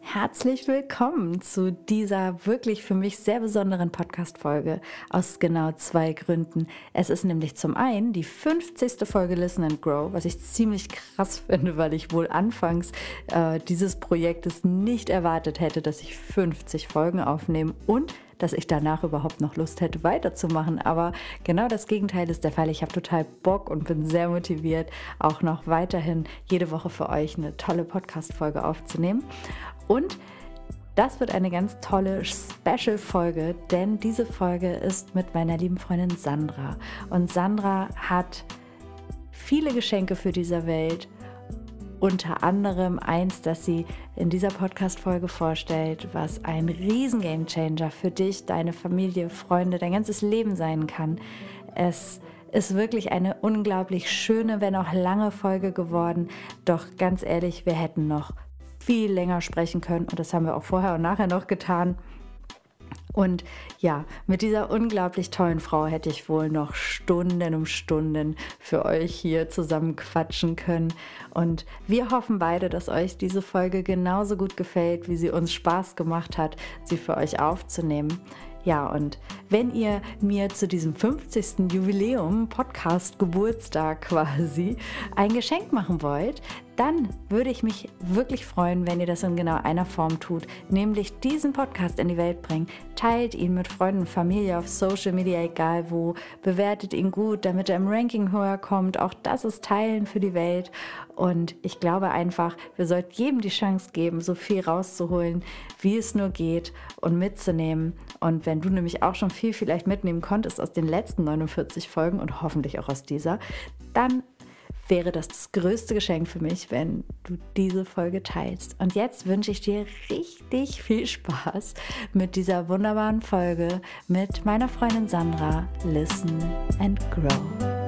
Herzlich willkommen zu dieser wirklich für mich sehr besonderen Podcast-Folge aus genau 2 Gründen. Es ist nämlich zum einen die 50. Folge Listen and Grow, was ich ziemlich krass finde, weil ich wohl anfangs dieses Projektes nicht erwartet hätte, dass ich 50 Folgen aufnehme und dass ich danach überhaupt noch Lust hätte, weiterzumachen. Aber genau das Gegenteil ist der Fall. Ich habe total Bock und bin sehr motiviert, auch noch weiterhin jede Woche für euch eine tolle Podcast-Folge aufzunehmen. Und das wird eine ganz tolle Special-Folge, denn diese Folge ist mit meiner lieben Freundin Sandra. Und Sandra hat viele Geschenke für diese Welt. Unter anderem eins, das sie in dieser Podcast-Folge vorstellt, was ein riesen Gamechanger für dich, deine Familie, Freunde, dein ganzes Leben sein kann. Es ist wirklich eine unglaublich schöne, wenn auch lange Folge geworden. Doch ganz ehrlich, wir hätten noch viel länger sprechen können und das haben wir auch vorher und nachher noch getan. Und ja, mit dieser unglaublich tollen Frau hätte ich wohl noch Stunden um Stunden für euch hier zusammen quatschen können. Und wir hoffen beide, dass euch diese Folge genauso gut gefällt, wie sie uns Spaß gemacht hat, sie für euch aufzunehmen. Ja, und wenn ihr mir zu diesem 50. Jubiläum, Podcast Geburtstag quasi, ein Geschenk machen wollt, dann würde ich mich wirklich freuen, wenn ihr das in genau einer Form tut, nämlich diesen Podcast in die Welt bringen. Teilt ihn mit Freunden und Familie auf Social Media, egal wo, bewertet ihn gut, damit er im Ranking höher kommt. Auch das ist Teilen für die Welt. Und ich glaube einfach, wir sollten jedem die Chance geben, so viel rauszuholen, wie es nur geht und mitzunehmen. Und wenn du nämlich auch schon viel vielleicht mitnehmen konntest aus den letzten 49 Folgen und hoffentlich auch aus dieser, dann wäre das größte Geschenk für mich, wenn du diese Folge teilst. Und jetzt wünsche ich dir richtig viel Spaß mit dieser wunderbaren Folge mit meiner Freundin Sandra, Listen and Grow.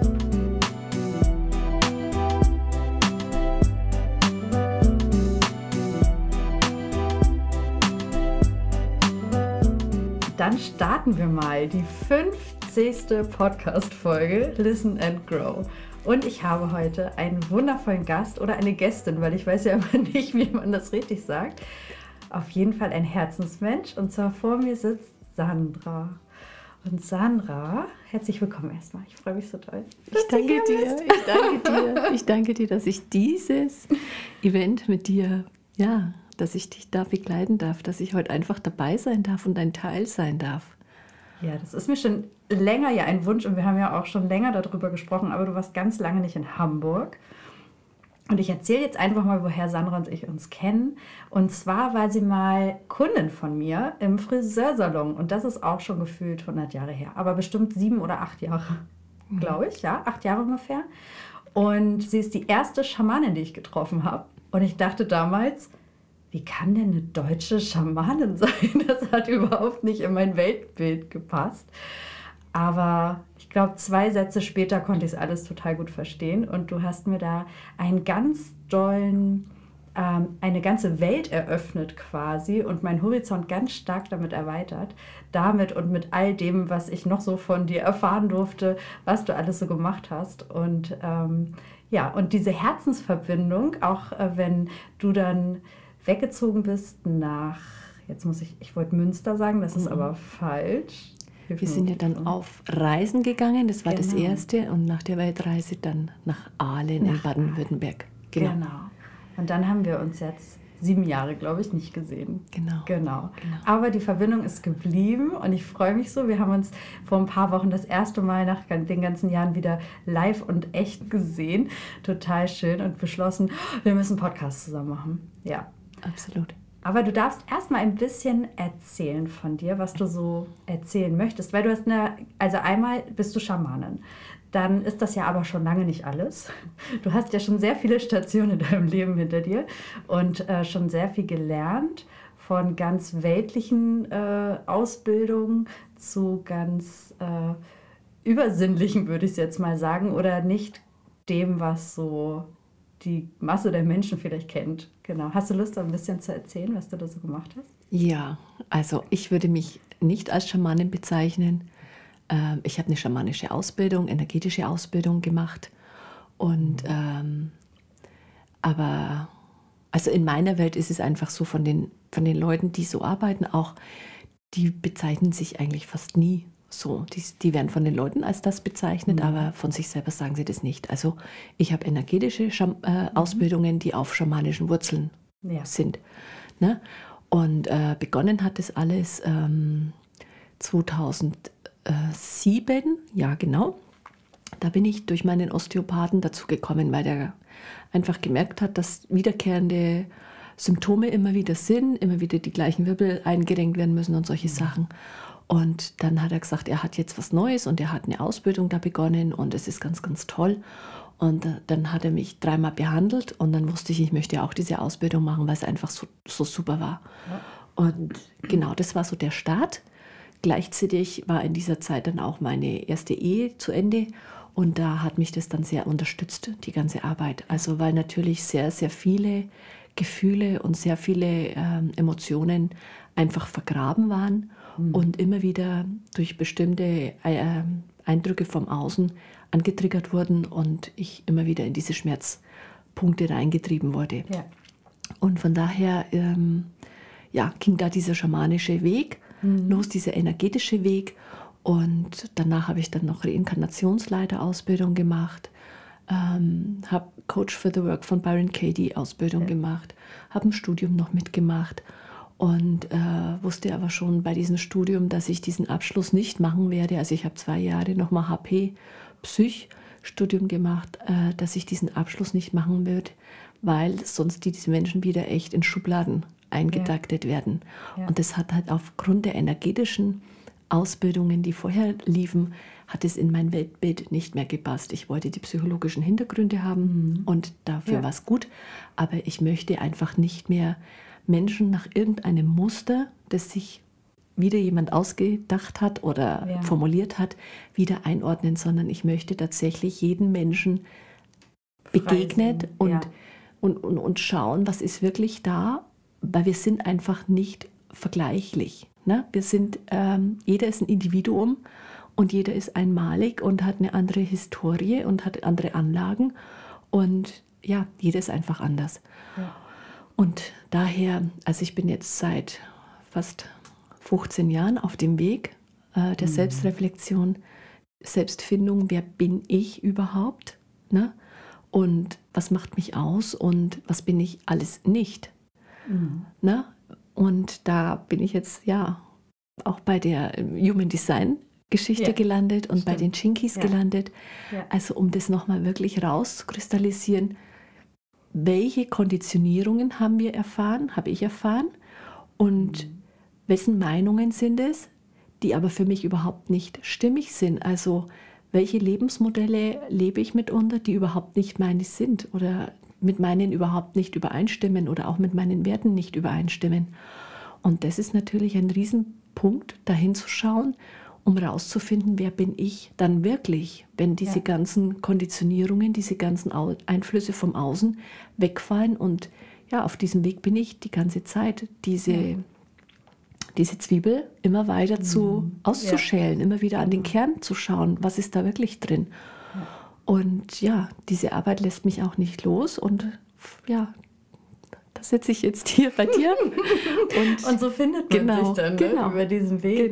Dann starten wir mal die 50. Podcast-Folge Listen and Grow. Und ich habe heute einen wundervollen Gast oder eine Gästin, weil ich weiß ja immer nicht, wie man das richtig sagt. Auf jeden Fall ein Herzensmensch. Und zwar vor mir sitzt Sandra. Und Sandra, herzlich willkommen erstmal. Ich freue mich so toll. Ich danke dir, dass ich dieses Event mit dir, dass ich dich da begleiten darf, dass ich heute einfach dabei sein darf und ein Teil sein darf. Ja, das ist mir schon länger ja ein Wunsch und wir haben ja auch schon länger darüber gesprochen, aber du warst ganz lange nicht in Hamburg. Und ich erzähle jetzt einfach mal, woher Sandra und ich uns kennen. Und zwar war sie mal Kundin von mir im Friseursalon und das ist auch schon gefühlt 100 Jahre her, aber bestimmt 7 oder 8 Jahre, glaube ich, 8 Jahre ungefähr. Und sie ist die erste Schamanin, die ich getroffen habe. Und ich dachte damals, wie kann denn eine deutsche Schamanin sein? Das hat überhaupt nicht in mein Weltbild gepasst. Aber ich glaube, 2 Sätze später konnte ich es alles total gut verstehen. Und du hast mir da einen ganz dollen, eine ganze Welt eröffnet quasi und meinen Horizont ganz stark damit erweitert. Damit und mit all dem, was ich noch so von dir erfahren durfte, was du alles so gemacht hast. Und und diese Herzensverbindung, auch wenn du dann weggezogen bist nach, ich wollte Münster sagen, das ist aber falsch. Wir sind ja dann auf Reisen gegangen, das war das erste, und nach der Weltreise dann nach Aalen in Baden-Württemberg. Genau. Und dann haben wir uns jetzt 7 Jahre, glaube ich, nicht gesehen. Genau. Aber die Verbindung ist geblieben und ich freue mich so. Wir haben uns vor ein paar Wochen das erste Mal nach den ganzen Jahren wieder live und echt gesehen. Total schön und beschlossen, wir müssen einen Podcast zusammen machen. Ja. Absolut. Aber du darfst erstmal ein bisschen erzählen von dir, was du so erzählen möchtest. Weil du hast einmal bist du Schamanin. Dann ist das ja aber schon lange nicht alles. Du hast ja schon sehr viele Stationen in deinem Leben hinter dir und schon sehr viel gelernt. Von ganz weltlichen Ausbildungen zu ganz übersinnlichen, würde ich es jetzt mal sagen. Oder nicht dem, was so die Masse der Menschen vielleicht kennt. Genau. Hast du Lust, ein bisschen zu erzählen, was du da so gemacht hast? Ja, also ich würde mich nicht als Schamanin bezeichnen. Ich habe eine schamanische Ausbildung, energetische Ausbildung gemacht. Aber Also in meiner Welt ist es einfach so von den Leuten, die so arbeiten, auch, die bezeichnen sich eigentlich fast nie so. Die werden von den Leuten als das bezeichnet, aber von sich selber sagen sie das nicht. Also ich habe energetische Ausbildungen, die auf schamanischen Wurzeln sind. Ne? Und begonnen hat das alles 2007, ja genau. Da bin ich durch meinen Osteopathen dazu gekommen, weil der einfach gemerkt hat, dass wiederkehrende Symptome immer wieder sind, immer wieder die gleichen Wirbel eingerenkt werden müssen und solche Sachen. Und dann hat er gesagt, er hat jetzt was Neues und er hat eine Ausbildung da begonnen und es ist ganz, ganz toll. Und dann hat er mich 3-mal behandelt und dann wusste ich möchte auch diese Ausbildung machen, weil es einfach so super war. Ja. Und genau, das war so der Start. Gleichzeitig war in dieser Zeit dann auch meine erste Ehe zu Ende. Und da hat mich das dann sehr unterstützt, die ganze Arbeit. Also weil natürlich sehr, sehr viele Gefühle und sehr viele Emotionen einfach vergraben waren und immer wieder durch bestimmte Eindrücke vom Außen angetriggert wurden und ich immer wieder in diese Schmerzpunkte reingetrieben wurde. Ja. Und von daher ging da dieser schamanische Weg los, dieser energetische Weg. Und danach habe ich dann noch Reinkarnationsleiter-Ausbildung gemacht, habe Coach for the Work von Byron Katie Ausbildung gemacht, habe ein Studium noch mitgemacht und wusste aber schon bei diesem Studium, dass ich diesen Abschluss nicht machen werde. Also ich habe 2 Jahre nochmal HP Psych Studium gemacht, dass ich diesen Abschluss nicht machen würde, weil sonst diese Menschen wieder echt in Schubladen eingetaktet werden. Ja. Und das hat halt aufgrund der energetischen Ausbildungen, die vorher liefen, hat es in mein Weltbild nicht mehr gepasst. Ich wollte die psychologischen Hintergründe haben und dafür war es gut, aber ich möchte einfach nicht mehr Menschen nach irgendeinem Muster, das sich wieder jemand ausgedacht hat oder formuliert hat, wieder einordnen, sondern ich möchte tatsächlich jeden Menschen begegnet und schauen, was ist wirklich da, weil wir sind einfach nicht vergleichlich. Ne? Wir sind, jeder ist ein Individuum und jeder ist einmalig und hat eine andere Historie und hat andere Anlagen und ja, jeder ist einfach anders. Ja. Und daher, also ich bin jetzt seit fast 15 Jahren auf dem Weg der Selbstreflexion, Selbstfindung, wer bin ich überhaupt, ne? Und was macht mich aus und was bin ich alles nicht. Ne? Und da bin ich jetzt auch bei der Human Design Geschichte gelandet und bei den Chinkies gelandet. Ja. Also um das nochmal wirklich rauszukristallisieren, welche Konditionierungen habe ich erfahren und wessen Meinungen sind es, die aber für mich überhaupt nicht stimmig sind. Also welche Lebensmodelle lebe ich mitunter, die überhaupt nicht meine sind oder mit meinen überhaupt nicht übereinstimmen oder auch mit meinen Werten nicht übereinstimmen. Und das ist natürlich ein Riesenpunkt, dahin zu schauen, um rauszufinden, wer bin ich dann wirklich, wenn diese ganzen Konditionierungen, diese ganzen Einflüsse vom Außen wegfallen. Und ja, auf diesem Weg bin ich die ganze Zeit, diese Zwiebel immer weiter auszuschälen, immer wieder an den Kern zu schauen, was ist da wirklich drin. Ja. Und ja, diese Arbeit lässt mich auch nicht los und ja, da sitze ich jetzt hier bei dir. Und so findet man sich dann über diesen Weg.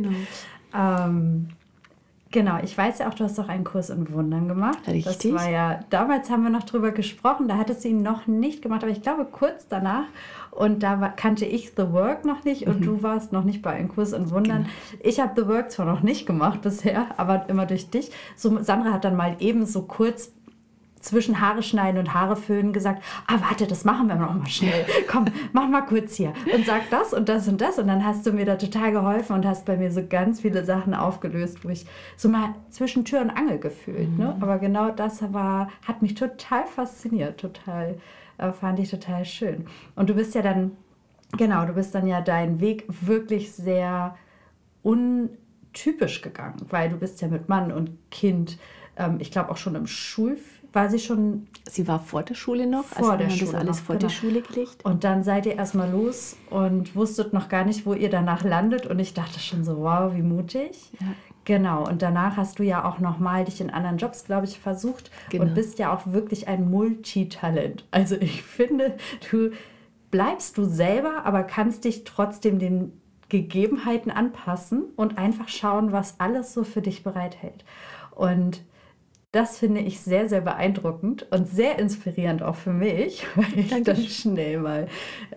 Genau, ich weiß ja auch, du hast doch einen Kurs in Wundern gemacht. Richtig. Das war ja, damals haben wir noch drüber gesprochen, da hattest du ihn noch nicht gemacht, aber ich glaube kurz danach. Und da kannte ich The Work noch nicht und du warst noch nicht bei einem Kurs in Wundern. Genau. Ich habe The Work zwar noch nicht gemacht bisher, aber immer durch dich. So, Sandra hat dann mal eben so kurz zwischen Haare schneiden und Haare föhnen gesagt, warte, das machen wir noch mal schnell. Komm, mach mal kurz hier und sag das und das und das. Und dann hast du mir da total geholfen und hast bei mir so ganz viele Sachen aufgelöst, wo ich so mal zwischen Tür und Angel gefühlt. Ne? Aber genau das hat mich total fasziniert, fand ich total schön. Und du bist ja dann, ja deinen Weg wirklich sehr untypisch gegangen, weil du bist ja mit Mann und Kind, ich glaube auch schon im war sie schon... Sie war vor der Schule noch, das alles vor die Schule gelegt. Und dann seid ihr erstmal los und wusstet noch gar nicht, wo ihr danach landet. Und ich dachte schon so, wow, wie mutig. Ja. Genau, und danach hast du ja auch nochmal dich in anderen Jobs, glaube ich, versucht und bist ja auch wirklich ein Multitalent. Also ich finde, bleibst du selber, aber kannst dich trotzdem den Gegebenheiten anpassen und einfach schauen, was alles so für dich bereithält. Und das finde ich sehr, sehr beeindruckend und sehr inspirierend auch für mich, weil ich dann schnell mal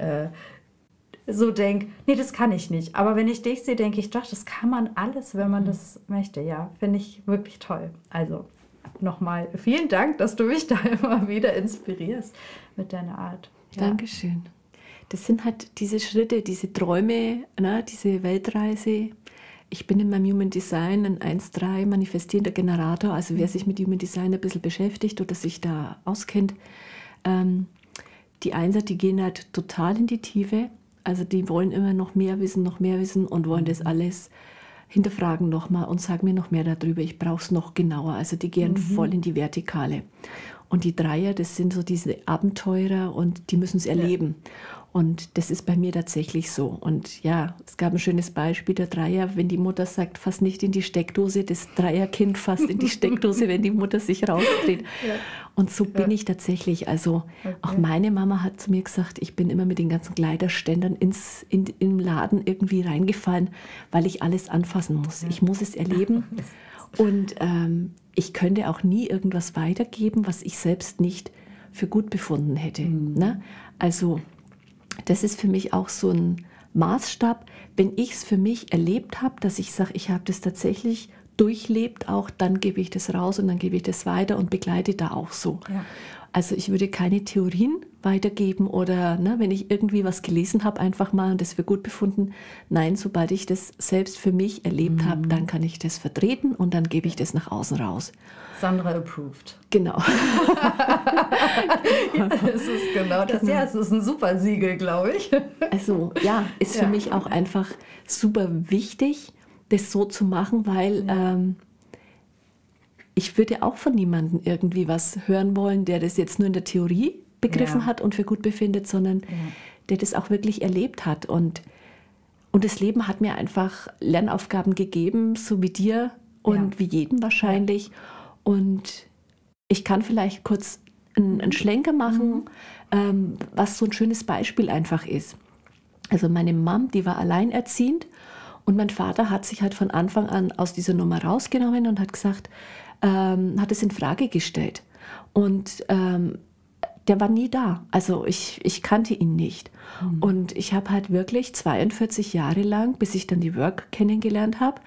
so denke, nee, das kann ich nicht. Aber wenn ich dich sehe, denke ich, doch, das kann man alles, wenn man das möchte. Ja, finde ich wirklich toll. Also nochmal vielen Dank, dass du mich da immer wieder inspirierst mit deiner Art. Ja. Dankeschön. Das sind halt diese Schritte, diese Träume, ne, diese Weltreise. Ich bin in meinem Human Design ein 1-3 manifestierender Generator. Also wer sich mit Human Design ein bisschen beschäftigt oder sich da auskennt, die Einser, die gehen halt total in die Tiefe. Also die wollen immer noch mehr wissen und wollen das alles hinterfragen nochmal und sagen mir noch mehr darüber. Ich brauche es noch genauer. Also die gehen voll in die Vertikale. Und die Dreier, das sind so diese Abenteurer und die müssen es erleben. Ja. Und das ist bei mir tatsächlich so. Und ja, es gab ein schönes Beispiel, der Dreier, wenn die Mutter sagt, fass nicht in die Steckdose, das Dreierkind fasst in die Steckdose, wenn die Mutter sich rausdreht. Ja. Und so bin ich tatsächlich. Also auch meine Mama hat zu mir gesagt, ich bin immer mit den ganzen Kleiderständern im Laden irgendwie reingefallen, weil ich alles anfassen muss. Ich muss es erleben. Und ich könnte auch nie irgendwas weitergeben, was ich selbst nicht für gut befunden hätte. Ne? Also das ist für mich auch so ein Maßstab. Wenn ich es für mich erlebt habe, dass ich sage, ich habe das tatsächlich durchlebt, auch dann gebe ich das raus und dann gebe ich das weiter und begleite da auch so. Ja. Also ich würde keine Theorien weitergeben oder wenn ich irgendwie was gelesen habe, einfach mal und das für gut befunden. Nein, sobald ich das selbst für mich erlebt habe, dann kann ich das vertreten und dann gebe ich das nach außen raus. Sandra approved. Genau. Ja, das ist genau das. Ja, es ist ein super Siegel, glaube ich. Also ja, ist für mich auch einfach super wichtig, das so zu machen, weil ich würde auch von niemandem irgendwie was hören wollen, der das jetzt nur in der Theorie begriffen hat und für gut befindet, sondern der das auch wirklich erlebt hat. Und das Leben hat mir einfach Lernaufgaben gegeben, so wie dir und wie jedem wahrscheinlich. Ja. Und ich kann vielleicht kurz einen Schlenker machen, was so ein schönes Beispiel einfach ist. Also meine Mom, die war alleinerziehend und mein Vater hat sich halt von Anfang an aus dieser Nummer rausgenommen und hat gesagt, hat es in Frage gestellt. Und der war nie da. Also ich kannte ihn nicht. Und ich habe halt wirklich 42 Jahre lang, bis ich dann die Work kennengelernt habe,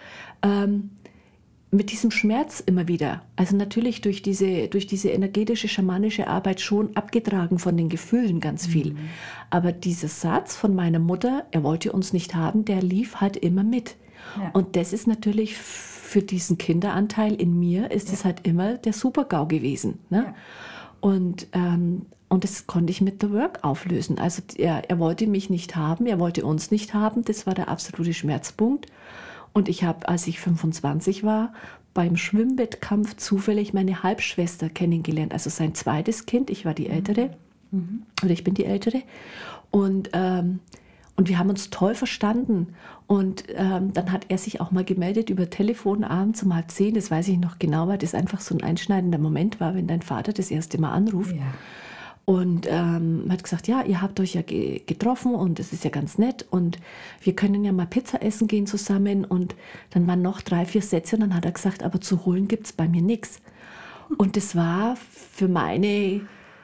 mit diesem Schmerz immer wieder, also natürlich durch diese energetische, schamanische Arbeit schon abgetragen von den Gefühlen ganz viel. Aber dieser Satz von meiner Mutter, er wollte uns nicht haben, der lief halt immer mit. Ja. Und das ist natürlich für diesen Kinderanteil in mir, ist es halt immer der Super-GAU gewesen. Ne? Ja. Und das konnte ich mit The Work auflösen. Also er wollte mich nicht haben, er wollte uns nicht haben, das war der absolute Schmerzpunkt. Und ich habe, als ich 25 war, beim Schwimmwettkampf zufällig meine Halbschwester kennengelernt, also sein zweites Kind. Ich war die Ältere, oder ich bin die Ältere. Und wir haben uns toll verstanden. Und dann hat er sich auch mal gemeldet über Telefon abends um 9:30. Das weiß ich noch genau, weil das einfach so ein einschneidender Moment war, wenn dein Vater das erste Mal anruft. Ja. Und hat gesagt, ja, ihr habt euch ja getroffen und es ist ja ganz nett und wir können ja mal Pizza essen gehen zusammen. Und dann waren noch 3, 4 Sätze und dann hat er gesagt, aber zu holen gibt es bei mir nichts. Und das war für meine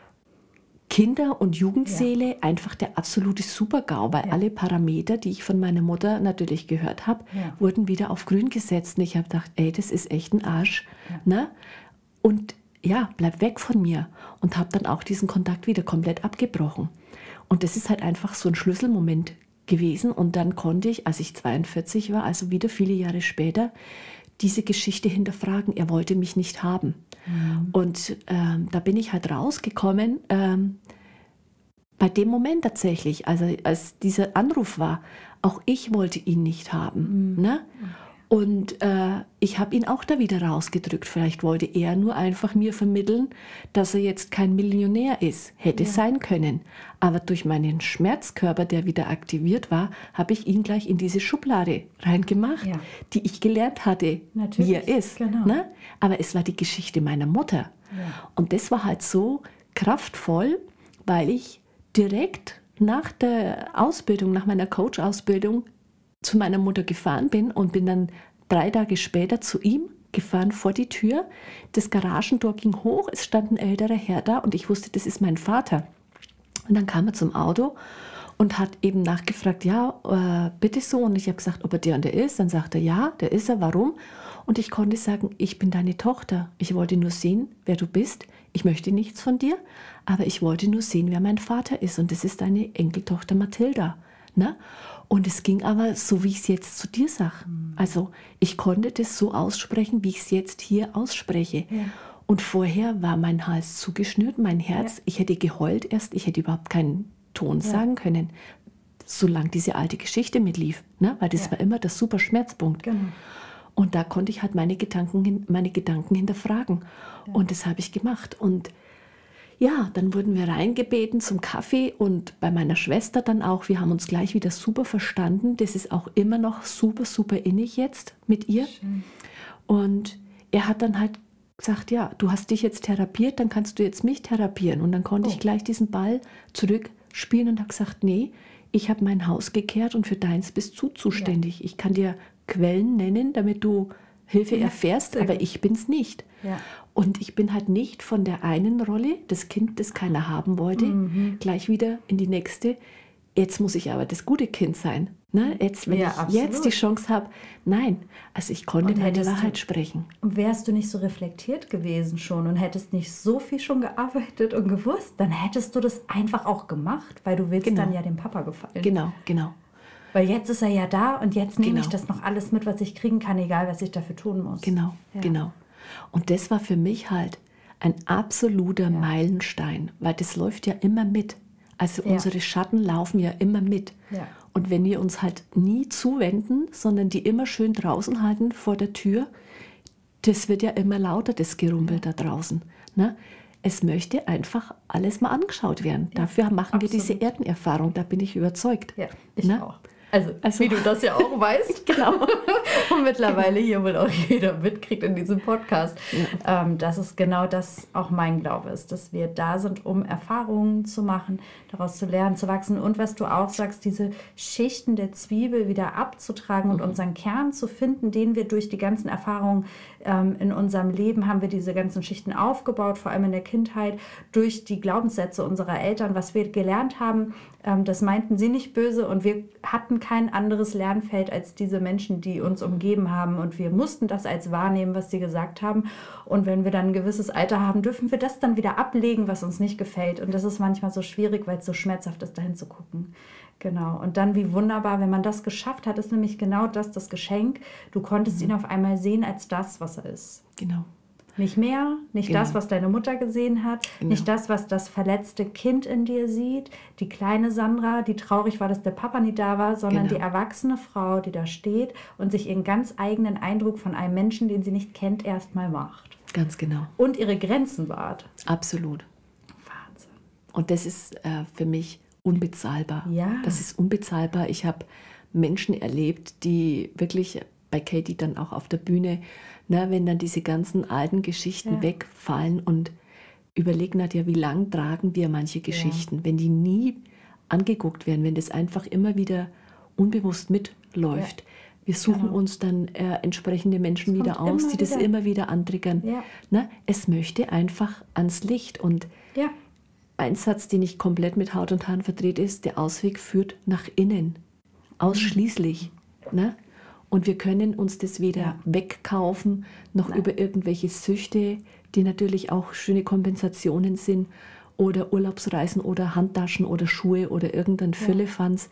Kinder- und Jugendseele einfach der absolute Super-GAU, weil alle Parameter, die ich von meiner Mutter natürlich gehört habe, wurden wieder auf grün gesetzt. Und ich habe gedacht, ey, das ist echt ein Arsch. Ja. Ne? Und ja, bleib weg von mir. Und habe dann auch diesen Kontakt wieder komplett abgebrochen. Und das ist halt einfach so ein Schlüsselmoment gewesen. Und dann konnte ich, als ich 42 war, also wieder viele Jahre später, diese Geschichte hinterfragen. Er wollte mich nicht haben. Und da bin ich halt rausgekommen, bei dem Moment tatsächlich, also als dieser Anruf war, auch ich wollte ihn nicht haben. Ne? Und ich habe ihn auch da wieder rausgedrückt. Vielleicht wollte er nur einfach mir vermitteln, dass er jetzt kein Millionär ist. Hätte sein können. Aber durch meinen Schmerzkörper, der wieder aktiviert war, habe ich ihn gleich in diese Schublade reingemacht, die ich gelernt hatte, wie er ist. Genau. Ne? Aber es war die Geschichte meiner Mutter. Ja. Und das war halt so kraftvoll, weil ich direkt nach der Ausbildung, nach meiner Coach-Ausbildung zu meiner Mutter gefahren bin und bin dann 3 Tage später zu ihm gefahren vor die Tür. Das Garagentor ging hoch, es stand ein älterer Herr da und ich wusste, das ist mein Vater. Und dann kam er zum Auto und hat eben nachgefragt, ja, bitte so. Und ich habe gesagt, ob er der und der ist. Dann sagt er, ja, der ist er, warum? Und ich konnte sagen, ich bin deine Tochter. Ich wollte nur sehen, wer du bist. Ich möchte nichts von dir, aber ich wollte nur sehen, wer mein Vater ist. Und das ist deine Enkeltochter Mathilda. Ne? Und es ging aber so, wie ich es jetzt zu dir sage. Also ich konnte das so aussprechen, wie ich es jetzt hier ausspreche. Ja. Und vorher war mein Hals zugeschnürt, mein Herz. Ja. Ich hätte geheult erst, ich hätte überhaupt keinen Ton sagen können, solange diese alte Geschichte mitlief. Ne? Weil das war immer der super Schmerzpunkt. Genau. Und da konnte ich halt meine Gedanken hinterfragen. Ja. Und das habe ich gemacht. Und ja, dann wurden wir reingebeten zum Kaffee und bei meiner Schwester dann auch. Wir haben uns gleich wieder super verstanden. Das ist auch immer noch super, super innig jetzt mit ihr. Schön. Und er hat dann halt gesagt, ja, du hast dich jetzt therapiert, dann kannst du jetzt mich therapieren. Und dann konnte ich gleich diesen Ball zurückspielen und habe gesagt, nee, ich habe mein Haus gekehrt und für deins bist du zuständig. Ja. Ich kann dir Quellen nennen, damit du Hilfe erfährst, aber ich bin's nicht. Ja. Und ich bin halt nicht von der einen Rolle, das Kind, das keiner haben wollte, gleich wieder in die nächste. Jetzt muss ich aber das gute Kind sein. Ne? Jetzt, wenn ich jetzt die Chance habe, nein. Also ich konnte meine Wahrheit sprechen. Und wärst du nicht so reflektiert gewesen schon und hättest nicht so viel schon gearbeitet und gewusst, dann hättest du das einfach auch gemacht, weil du willst dann ja dem Papa gefallen. Genau. Weil jetzt ist er ja da und jetzt nehme ich das noch alles mit, was ich kriegen kann, egal was ich dafür tun muss. Genau. Und das war für mich halt ein absoluter Meilenstein, weil das läuft ja immer mit. Also unsere Schatten laufen ja immer mit. Ja. Und wenn wir uns halt nie zuwenden, sondern die immer schön draußen halten vor der Tür, das wird ja immer lauter, das Gerumpel da draußen. Ne? Es möchte einfach alles mal angeschaut werden. Ja, dafür machen wir diese Erdenerfahrung, da bin ich überzeugt. Ja, ich auch. Also, wie du das ja auch weißt. Genau. Und mittlerweile hier wohl auch jeder mitkriegt in diesem Podcast, dass es genau das auch mein Glaube ist, dass wir da sind, um Erfahrungen zu machen, daraus zu lernen, zu wachsen und was du auch sagst, diese Schichten der Zwiebel wieder abzutragen und unseren Kern zu finden, den wir durch die ganzen Erfahrungen in unserem Leben haben wir diese ganzen Schichten aufgebaut, vor allem in der Kindheit, durch die Glaubenssätze unserer Eltern, was wir gelernt haben, das meinten sie nicht böse und wir hatten kein anderes Lernfeld als diese Menschen, die uns umgeben haben und wir mussten das als wahrnehmen, was sie gesagt haben und wenn wir dann ein gewisses Alter haben, dürfen wir das dann wieder ablegen, was uns nicht gefällt und das ist manchmal so schwierig, weil es so schmerzhaft ist, dahin zu gucken. Genau, und dann wie wunderbar, wenn man das geschafft hat, ist nämlich genau das Geschenk, du konntest ihn auf einmal sehen als das, was er ist. Genau. Nicht mehr, nicht das, was deine Mutter gesehen hat, nicht das, was das verletzte Kind in dir sieht, die kleine Sandra, die traurig war, dass der Papa nicht da war, sondern die erwachsene Frau, die da steht und sich ihren ganz eigenen Eindruck von einem Menschen, den sie nicht kennt, erstmal macht. Ganz genau. Und ihre Grenzen wahrt. Absolut. Wahnsinn. Und das ist für mich unbezahlbar. Ja. Das ist unbezahlbar. Ich habe Menschen erlebt, die wirklich bei Katie dann auch auf der Bühne, wenn dann diese ganzen alten Geschichten wegfallen und überlegen hat, wie lang tragen wir manche Geschichten, wenn die nie angeguckt werden, wenn das einfach immer wieder unbewusst mitläuft. Wir suchen uns dann entsprechende Menschen wieder aus, die das immer wieder antriggern. Ja. Es möchte einfach ans Licht. Und ein Satz, den ich komplett mit Haut und Haaren verdreht ist, der Ausweg führt nach innen. Ausschließlich. Ne? Und wir können uns das weder wegkaufen, noch über irgendwelche Süchte, die natürlich auch schöne Kompensationen sind, oder Urlaubsreisen oder Handtaschen oder Schuhe oder irgendein Firlefanz.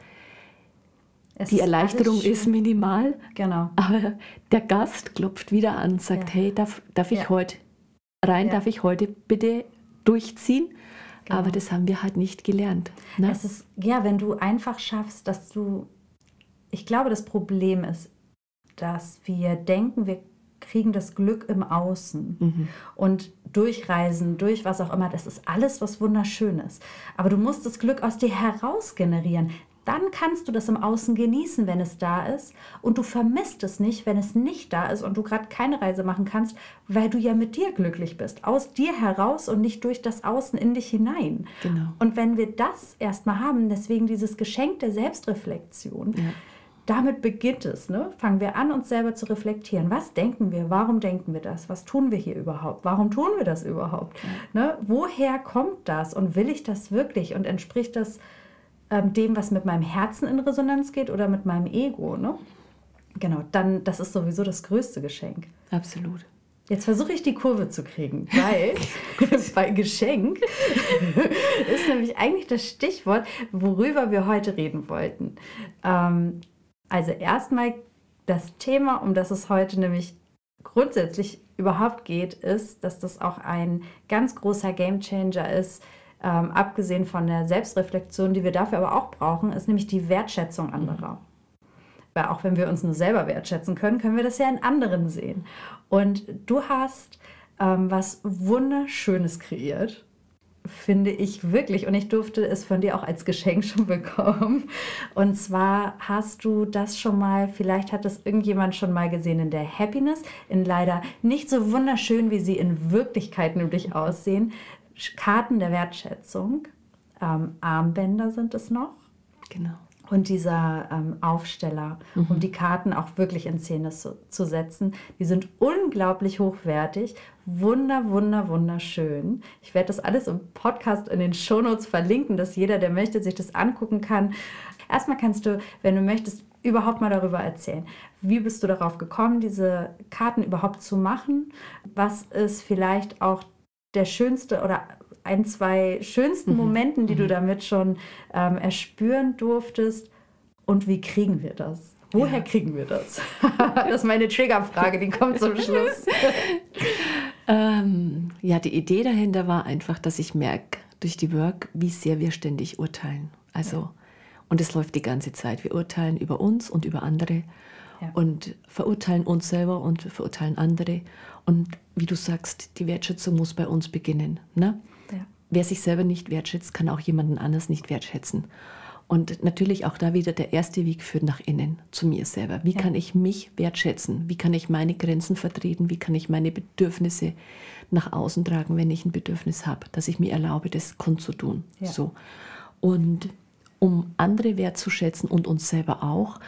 Die Erleichterung ist minimal, aber der Gast klopft wieder an und sagt, hey, darf ich heute rein, darf ich heute bitte durchziehen? Genau. Aber das haben wir halt nicht gelernt. Ne? Es ist, wenn du einfach schaffst, dass du, ich glaube, das Problem ist, dass wir denken, wir kriegen das Glück im Außen und durchreisen, durch was auch immer, das ist alles was Wunderschönes. Aber du musst das Glück aus dir heraus generieren. dann kannst du das im Außen genießen, wenn es da ist. Und du vermisst es nicht, wenn es nicht da ist und du gerade keine Reise machen kannst, weil du ja mit dir glücklich bist. Aus dir heraus und nicht durch das Außen in dich hinein. Genau. Und wenn wir das erstmal haben, deswegen dieses Geschenk der Selbstreflexion, damit beginnt es. Ne? Fangen wir an, uns selber zu reflektieren. Was denken wir? Warum denken wir das? Was tun wir hier überhaupt? Warum tun wir das überhaupt? Ne? Woher kommt das? Und will ich das wirklich? Und entspricht das dem, was mit meinem Herzen in Resonanz geht oder mit meinem Ego? Ne? Genau, dann, das ist sowieso das größte Geschenk. Absolut. Jetzt versuche ich die Kurve zu kriegen, weil bei Geschenk ist nämlich eigentlich das Stichwort, worüber wir heute reden wollten. Also erstmal das Thema, um das es heute nämlich grundsätzlich überhaupt geht, ist, dass das auch ein ganz großer Gamechanger ist, abgesehen von der Selbstreflexion, die wir dafür aber auch brauchen, ist nämlich die Wertschätzung anderer. Weil auch wenn wir uns nur selber wertschätzen können, können wir das ja in anderen sehen. Und du hast was Wunderschönes kreiert, finde ich wirklich. Und ich durfte es von dir auch als Geschenk schon bekommen. Und zwar hast du das schon mal, vielleicht hat das irgendjemand schon mal gesehen in der Happiness, in leider nicht so wunderschön, wie sie in Wirklichkeit nämlich aussehen. Karten der Wertschätzung, Armbänder sind es noch. Genau. Und dieser Aufsteller, um die Karten auch wirklich in Szene zu setzen, die sind unglaublich hochwertig, wunderschön. Ich werde das alles im Podcast in den Shownotes verlinken, dass jeder, der möchte, sich das angucken kann. Erstmal kannst du, wenn du möchtest, überhaupt mal darüber erzählen. Wie bist du darauf gekommen, diese Karten überhaupt zu machen? Was ist vielleicht auch der schönste oder ein, zwei schönsten Momenten, die du damit schon erspüren durftest? Und wie kriegen wir das? Woher kriegen wir das? Das ist meine Triggerfrage, die kommt zum Schluss. Die Idee dahinter war einfach, dass ich merke durch die Work, wie sehr wir ständig urteilen. Also, und es läuft die ganze Zeit. Wir urteilen über uns und über andere und verurteilen uns selber und verurteilen andere. Und wie du sagst, die Wertschätzung muss bei uns beginnen. Ne? Ja. Wer sich selber nicht wertschätzt, kann auch jemanden anders nicht wertschätzen. Und natürlich auch da wieder der erste Weg führt nach innen, zu mir selber. Wie kann ich mich wertschätzen? Wie kann ich meine Grenzen vertreten? Wie kann ich meine Bedürfnisse nach außen tragen, wenn ich ein Bedürfnis habe, dass ich mir erlaube, das kundzutun. Ja. So. Und um andere wertzuschätzen und uns selber auch,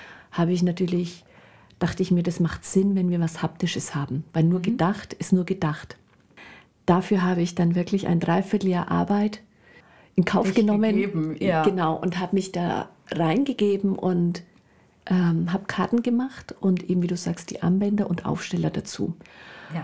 dachte ich mir, das macht Sinn, wenn wir was Haptisches haben. Weil nur gedacht ist nur gedacht. Dafür habe ich dann wirklich ein Dreivierteljahr Arbeit in Kauf genommen. Genau, und habe mich da reingegeben und habe Karten gemacht und eben, wie du sagst, die Armbänder und Aufsteller dazu. Ja.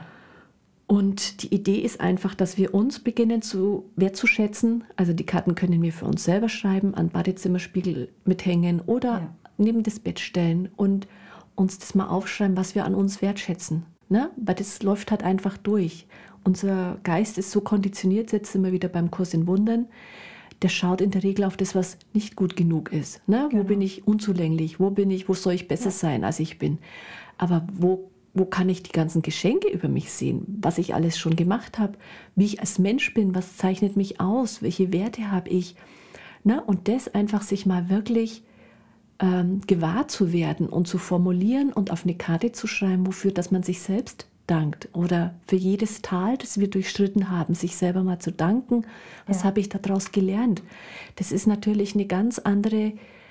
Und die Idee ist einfach, dass wir uns beginnen wertzuschätzen. Also die Karten können wir für uns selber schreiben, an Badezimmerspiegel mithängen oder neben das Bett stellen und uns das mal aufschreiben, was wir an uns wertschätzen. Ne? Weil das läuft halt einfach durch. Unser Geist ist so konditioniert, jetzt sind wir wieder beim Kurs in Wundern, der schaut in der Regel auf das, was nicht gut genug ist. Ne? Genau. Wo bin ich unzulänglich? Wo soll ich besser sein, als ich bin? Aber wo kann ich die ganzen Geschenke über mich sehen? Was ich alles schon gemacht habe? Wie ich als Mensch bin? Was zeichnet mich aus? Welche Werte habe ich? Ne? Und das einfach sich mal wirklich gewahr zu werden und zu formulieren und auf eine Karte zu schreiben, wofür, dass man sich selbst dankt oder für jedes Tal, das wir durchschritten haben, sich selber mal zu danken. Was habe ich daraus gelernt? Das ist natürlich eine ganz andere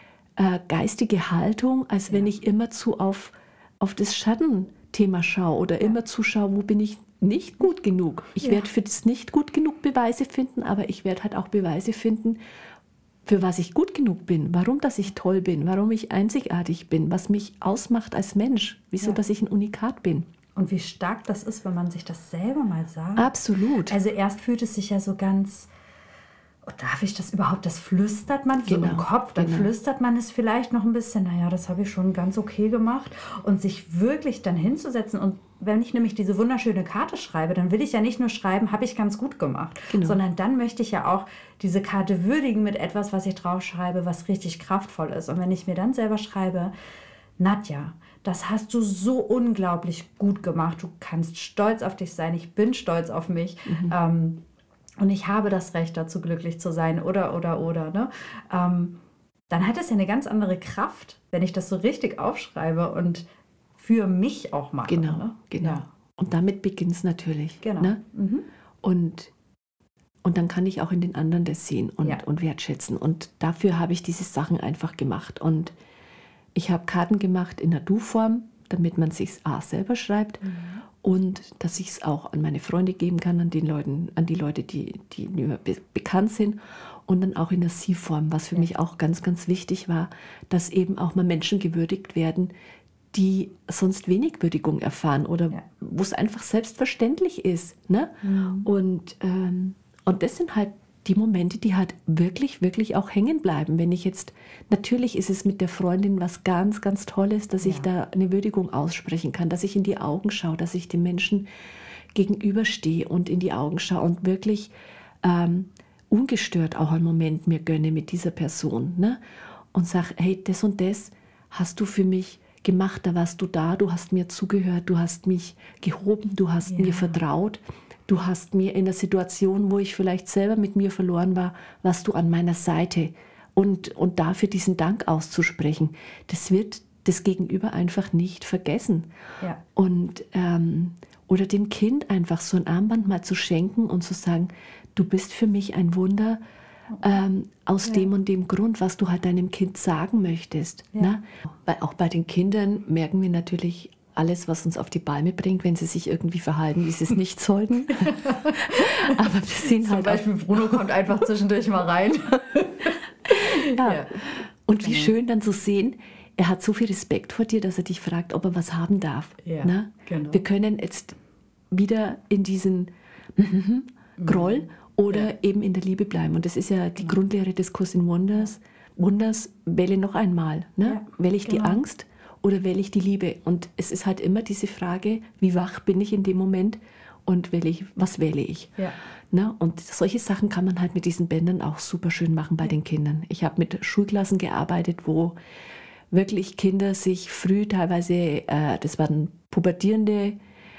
geistige Haltung, als wenn ich immerzu auf das Schattenthema schaue oder immer zuschaue, wo bin ich nicht gut genug. Ich werde für das nicht gut genug Beweise finden, aber ich werde halt auch Beweise finden, für was ich gut genug bin, warum, dass ich toll bin, warum ich einzigartig bin, was mich ausmacht als Mensch, wieso, dass ich ein Unikat bin. Und wie stark das ist, wenn man sich das selber mal sagt. Absolut. Also erst fühlt es sich ja so ganz, darf ich das überhaupt, das flüstert man so im Kopf, dann flüstert man es vielleicht noch ein bisschen, naja, das habe ich schon ganz okay gemacht. Und sich wirklich dann hinzusetzen und wenn ich nämlich diese wunderschöne Karte schreibe, dann will ich ja nicht nur schreiben, habe ich ganz gut gemacht, sondern dann möchte ich ja auch diese Karte würdigen mit etwas, was ich draufschreibe, was richtig kraftvoll ist. Und wenn ich mir dann selber schreibe, Nadja, das hast du so unglaublich gut gemacht, du kannst stolz auf dich sein, ich bin stolz auf mich und ich habe das Recht dazu, glücklich zu sein oder, ne? dann hat es ja eine ganz andere Kraft, wenn ich das so richtig aufschreibe und für mich auch mache. Genau, ne? genau. Ja. Und damit beginnt es natürlich. Genau. Ne? Mhm. Und dann kann ich auch in den anderen das sehen und wertschätzen. Und dafür habe ich diese Sachen einfach gemacht. Und ich habe Karten gemacht in der Du-Form, damit man es sich selber schreibt und dass ich es auch an meine Freunde geben kann, an die Leute, die mir bekannt sind, und dann auch in der Sie-Form, was für mich auch ganz, ganz wichtig war, dass eben auch mal Menschen gewürdigt werden, die sonst wenig Würdigung erfahren oder wo es einfach selbstverständlich ist. Ne? Und das sind halt die Momente, die halt wirklich, wirklich auch hängen bleiben. Wenn ich jetzt, natürlich ist es mit der Freundin was ganz, ganz Tolles, dass ich da eine Würdigung aussprechen kann, dass ich in die Augen schaue, dass ich dem Menschen gegenüberstehe und in die Augen schaue und wirklich ungestört auch einen Moment mir gönne mit dieser Person. Ne? Und sage, hey, das und das hast du für mich gemacht, da warst du da, du hast mir zugehört, du hast mich gehoben, du hast mir vertraut. Du hast mir in der Situation, wo ich vielleicht selber mit mir verloren war, warst du an meiner Seite. Und dafür diesen Dank auszusprechen, das wird das Gegenüber einfach nicht vergessen. Ja. Und, oder dem Kind einfach so ein Armband mal zu schenken und zu sagen, du bist für mich ein Wunder aus dem und dem Grund, was du halt deinem Kind sagen möchtest. Ja. Ne? Weil auch bei den Kindern merken wir natürlich alles, was uns auf die Palme bringt, wenn sie sich irgendwie verhalten, wie sie es nicht sollten. Aber wir sind Zum Beispiel Bruno kommt einfach zwischendurch mal rein. Ja. Und wie schön dann zu sehen, er hat so viel Respekt vor dir, dass er dich fragt, ob er was haben darf. Ja, ne? Genau. Wir können jetzt wieder in diesen Groll oder eben in der Liebe bleiben. Und das ist ja die Grundlehre des Kurs in Wunders. Wunders, wähle noch einmal. Ne? Ja, wähle ich die Angst oder wähle ich die Liebe? Und es ist halt immer diese Frage, wie wach bin ich in dem Moment und was wähle ich? Ja. Na, und solche Sachen kann man halt mit diesen Bändern auch super schön machen bei den Kindern. Ich habe mit Schulklassen gearbeitet, wo wirklich Kinder sich früh teilweise, das waren Pubertierende,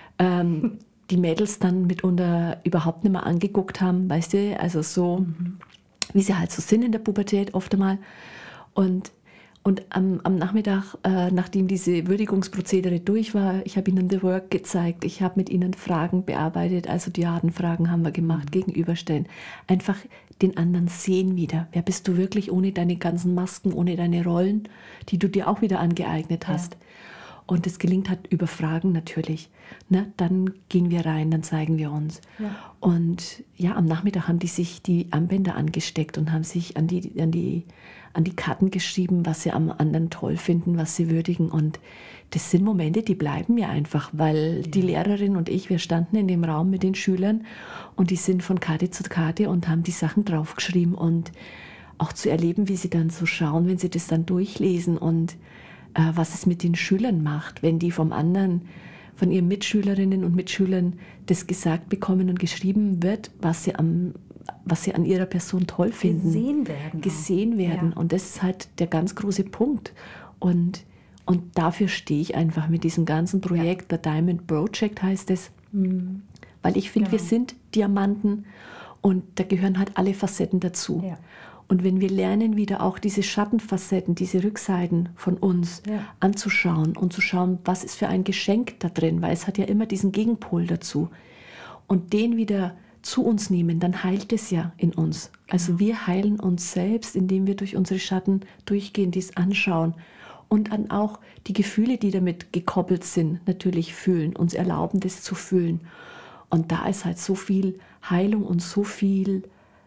die Mädels dann mitunter überhaupt nicht mehr angeguckt haben, weißt du, also so, wie sie halt so sind in der Pubertät oft einmal. Und am Nachmittag, nachdem diese Würdigungsprozedere durch war, ich habe ihnen The Work gezeigt, ich habe mit ihnen Fragen bearbeitet, also Diadenfragen haben wir gemacht, gegenüberstellen. Einfach den anderen sehen wieder. Wer bist du wirklich ohne deine ganzen Masken, ohne deine Rollen, die du dir auch wieder angeeignet hast. Ja. Und das gelingt halt über Fragen natürlich. Ne? Dann gehen wir rein, dann zeigen wir uns. Ja. Und ja, am Nachmittag haben die sich die Armbänder angesteckt und haben sich an die Karten geschrieben, was sie am anderen toll finden, was sie würdigen. Und das sind Momente, die bleiben mir einfach, weil die Lehrerin und ich, wir standen in dem Raum mit den Schülern und die sind von Karte zu Karte und haben die Sachen draufgeschrieben. Und auch zu erleben, wie sie dann so schauen, wenn sie das dann durchlesen und was es mit den Schülern macht, wenn die von ihren Mitschülerinnen und Mitschülern das gesagt bekommen und geschrieben wird, was sie an ihrer Person toll finden. Gesehen werden. Ja. Und das ist halt der ganz große Punkt. Und dafür stehe ich einfach mit diesem ganzen Projekt, The Diamond Project heißt es, weil ich finde, wir sind Diamanten und da gehören halt alle Facetten dazu. Ja. Und wenn wir lernen, wieder auch diese Schattenfacetten, diese Rückseiten von uns anzuschauen und zu schauen, was ist für ein Geschenk da drin, weil es hat ja immer diesen Gegenpol dazu. Und den wieder zu uns nehmen, dann heilt es ja in uns. Genau. Also wir heilen uns selbst, indem wir durch unsere Schatten durchgehen, dies anschauen und dann auch die Gefühle, die damit gekoppelt sind, natürlich fühlen, uns erlauben, das zu fühlen. Und da ist halt so viel Heilung und so viel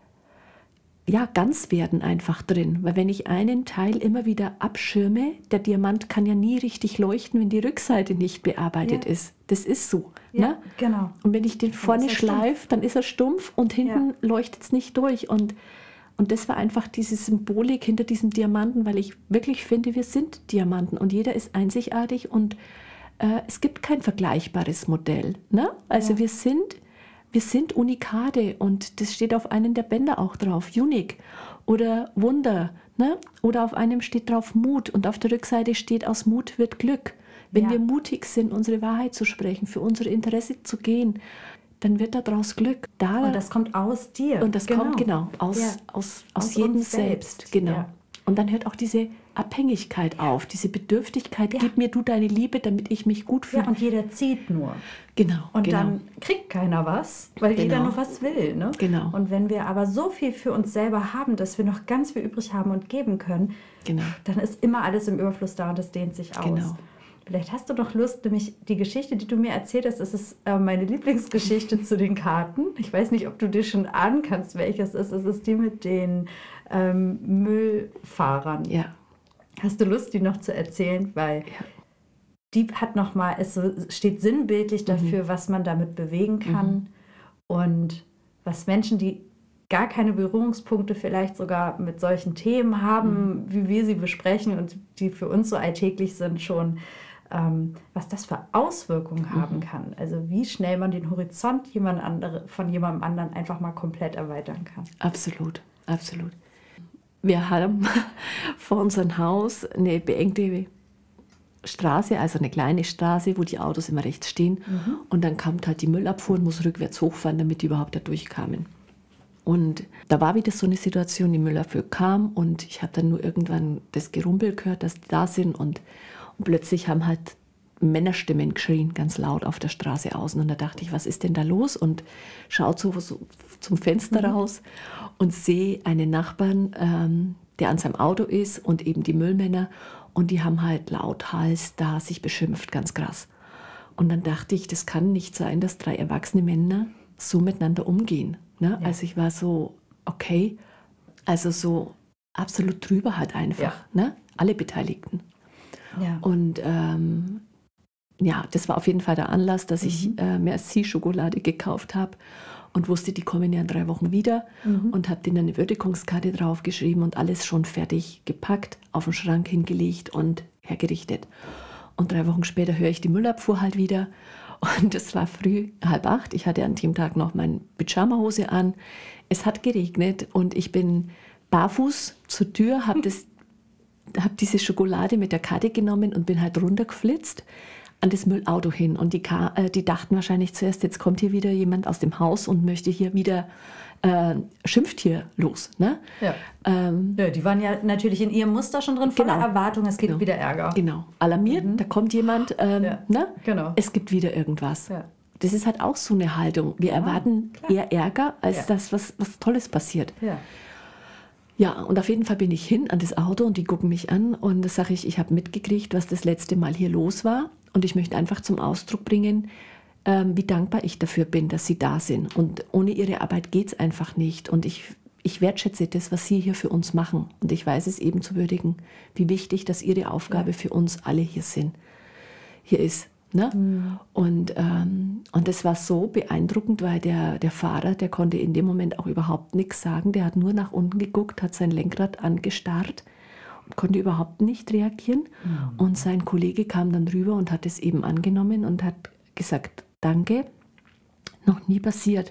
Ganzwerden einfach drin. Weil wenn ich einen Teil immer wieder abschirme, der Diamant kann ja nie richtig leuchten, wenn die Rückseite nicht bearbeitet ist. Das ist so. Ja, ne? Genau. Und wenn ich den vorne schleife, dann ist er stumpf und hinten leuchtet es nicht durch. Und das war einfach diese Symbolik hinter diesem Diamanten, weil ich wirklich finde, wir sind Diamanten und jeder ist einzigartig und es gibt kein vergleichbares Modell. Ne? Also wir sind Unikate und das steht auf einem der Bänder auch drauf, Unique oder Wunder, ne? Oder auf einem steht drauf Mut und auf der Rückseite steht, aus Mut wird Glück. Wenn wir mutig sind, unsere Wahrheit zu sprechen, für unsere Interesse zu gehen, dann wird daraus Glück. Und das kommt aus dir. Und das kommt aus jedem selbst. Genau. Ja. Und dann hört auch diese Abhängigkeit auf, diese Bedürftigkeit, gib mir du deine Liebe, damit ich mich gut fühle. Ja, und jeder zieht nur. Genau. Und dann kriegt keiner was, weil jeder nur was will. Ne? Genau. Und wenn wir aber so viel für uns selber haben, dass wir noch ganz viel übrig haben und geben können, dann ist immer alles im Überfluss da und das dehnt sich aus. Genau. Vielleicht hast du noch Lust, nämlich die Geschichte, die du mir erzählt hast, das ist meine Lieblingsgeschichte zu den Karten. Ich weiß nicht, ob du dir schon ahnen kannst, welches es ist. Es ist die mit den Müllfahrern. Ja. Hast du Lust, die noch zu erzählen? Weil die hat nochmal, es steht sinnbildlich dafür, was man damit bewegen kann und was Menschen, die gar keine Berührungspunkte vielleicht sogar mit solchen Themen haben, wie wir sie besprechen und die für uns so alltäglich sind schon, was das für Auswirkungen haben kann. Also wie schnell man den Horizont von jemandem anderen einfach mal komplett erweitern kann. Absolut, absolut. Wir haben vor unserem Haus eine beengte Straße, also eine kleine Straße, wo die Autos immer rechts stehen. Und dann kam halt die Müllabfuhr und muss rückwärts hochfahren, damit die überhaupt da durchkamen. Und da war wieder so eine Situation, die Müllabfuhr kam und ich habe dann nur irgendwann das Gerumpel gehört, dass die da sind und plötzlich haben halt Männerstimmen geschrien, ganz laut auf der Straße außen. Und da dachte ich, was ist denn da los? Und schaut so zum Fenster raus und sehe einen Nachbarn, der an seinem Auto ist und eben die Müllmänner. Und die haben halt lauthals da sich beschimpft, ganz krass. Und dann dachte ich, das kann nicht sein, dass 3 erwachsene Männer so miteinander umgehen. Ne? Ja. Also ich war so, okay, also so absolut drüber halt einfach, ne? Alle Beteiligten. Ja. Und das war auf jeden Fall der Anlass, dass ich Merci-Schokolade gekauft habe und wusste, die kommen ja in 3 Wochen wieder und habe denen eine Würdigungskarte draufgeschrieben und alles schon fertig gepackt, auf den Schrank hingelegt und hergerichtet. Und 3 Wochen später höre ich die Müllabfuhr halt wieder und es war früh 7:30. Ich hatte an dem Tag noch meine Pyjamahose an. Es hat geregnet und ich bin barfuß zur Tür, habe diese Schokolade mit der Karte genommen und bin halt runtergeflitzt an das Müllauto hin. Und die dachten wahrscheinlich zuerst, jetzt kommt hier wieder jemand aus dem Haus und möchte hier wieder, schimpft hier los. Ne? Ja. Die waren ja natürlich in ihrem Muster schon drin, voller Erwartung, es gibt wieder Ärger. Genau, alarmiert, da kommt jemand, ne? Es gibt wieder irgendwas. Ja. Das ist halt auch so eine Haltung. Wir erwarten eher Ärger, als das, was Tolles passiert. Ja. Ja, und auf jeden Fall bin ich hin an das Auto und die gucken mich an und da sage ich habe mitgekriegt, was das letzte Mal hier los war und ich möchte einfach zum Ausdruck bringen, wie dankbar ich dafür bin, dass sie da sind und ohne ihre Arbeit geht es einfach nicht und ich wertschätze das, was sie hier für uns machen und ich weiß es eben zu würdigen, wie wichtig, dass ihre Aufgabe für uns alle hier ist. Ne? Und das war so beeindruckend, weil der Fahrer, der konnte in dem Moment auch überhaupt nichts sagen. Der hat nur nach unten geguckt, hat sein Lenkrad angestarrt und konnte überhaupt nicht reagieren. Und sein Kollege kam dann rüber und hat es eben angenommen und hat gesagt, danke, noch nie passiert.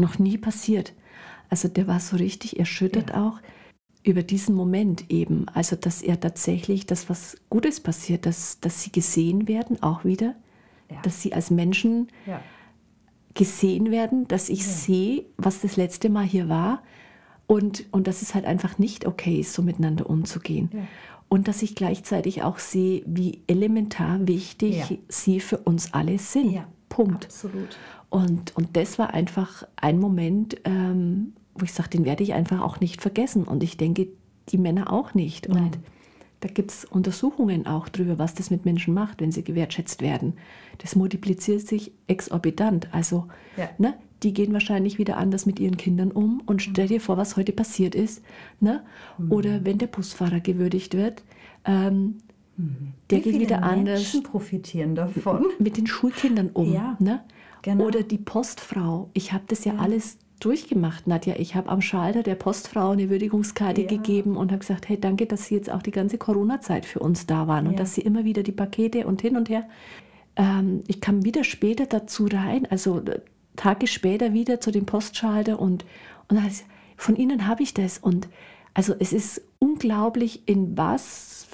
Also der war so richtig erschüttert auch über diesen Moment eben, also dass er tatsächlich, dass was Gutes passiert, dass sie gesehen werden, auch wieder, dass sie als Menschen gesehen werden, dass ich sehe, was das letzte Mal hier war und dass es halt einfach nicht okay ist, so miteinander umzugehen. Ja. Und dass ich gleichzeitig auch sehe, wie elementar wichtig sie für uns alle sind. Ja. Punkt. Absolut. Und das war einfach ein Moment, wo ich sage, den werde ich einfach auch nicht vergessen. Und ich denke, die Männer auch nicht. Nein. Und da gibt es Untersuchungen auch drüber, was das mit Menschen macht, wenn sie gewertschätzt werden. Das multipliziert sich exorbitant. Also ne, die gehen wahrscheinlich wieder anders mit ihren Kindern um. Und stell dir vor, was heute passiert ist. Ne? Oder wenn der Busfahrer gewürdigt wird, der geht wieder anders. Menschen profitieren davon. Mit den Schulkindern um. Ja, ne? Genau. Oder die Postfrau. Ich habe das ja alles durchgemacht, Nadja. Ich habe am Schalter der Postfrau eine Würdigungskarte gegeben und habe gesagt, hey, danke, dass Sie jetzt auch die ganze Corona-Zeit für uns da waren und dass Sie immer wieder die Pakete und hin und her. Ich kam wieder später dazu rein, also Tage später wieder zu dem Postschalter und von Ihnen habe ich das. Und also es ist unglaublich, in was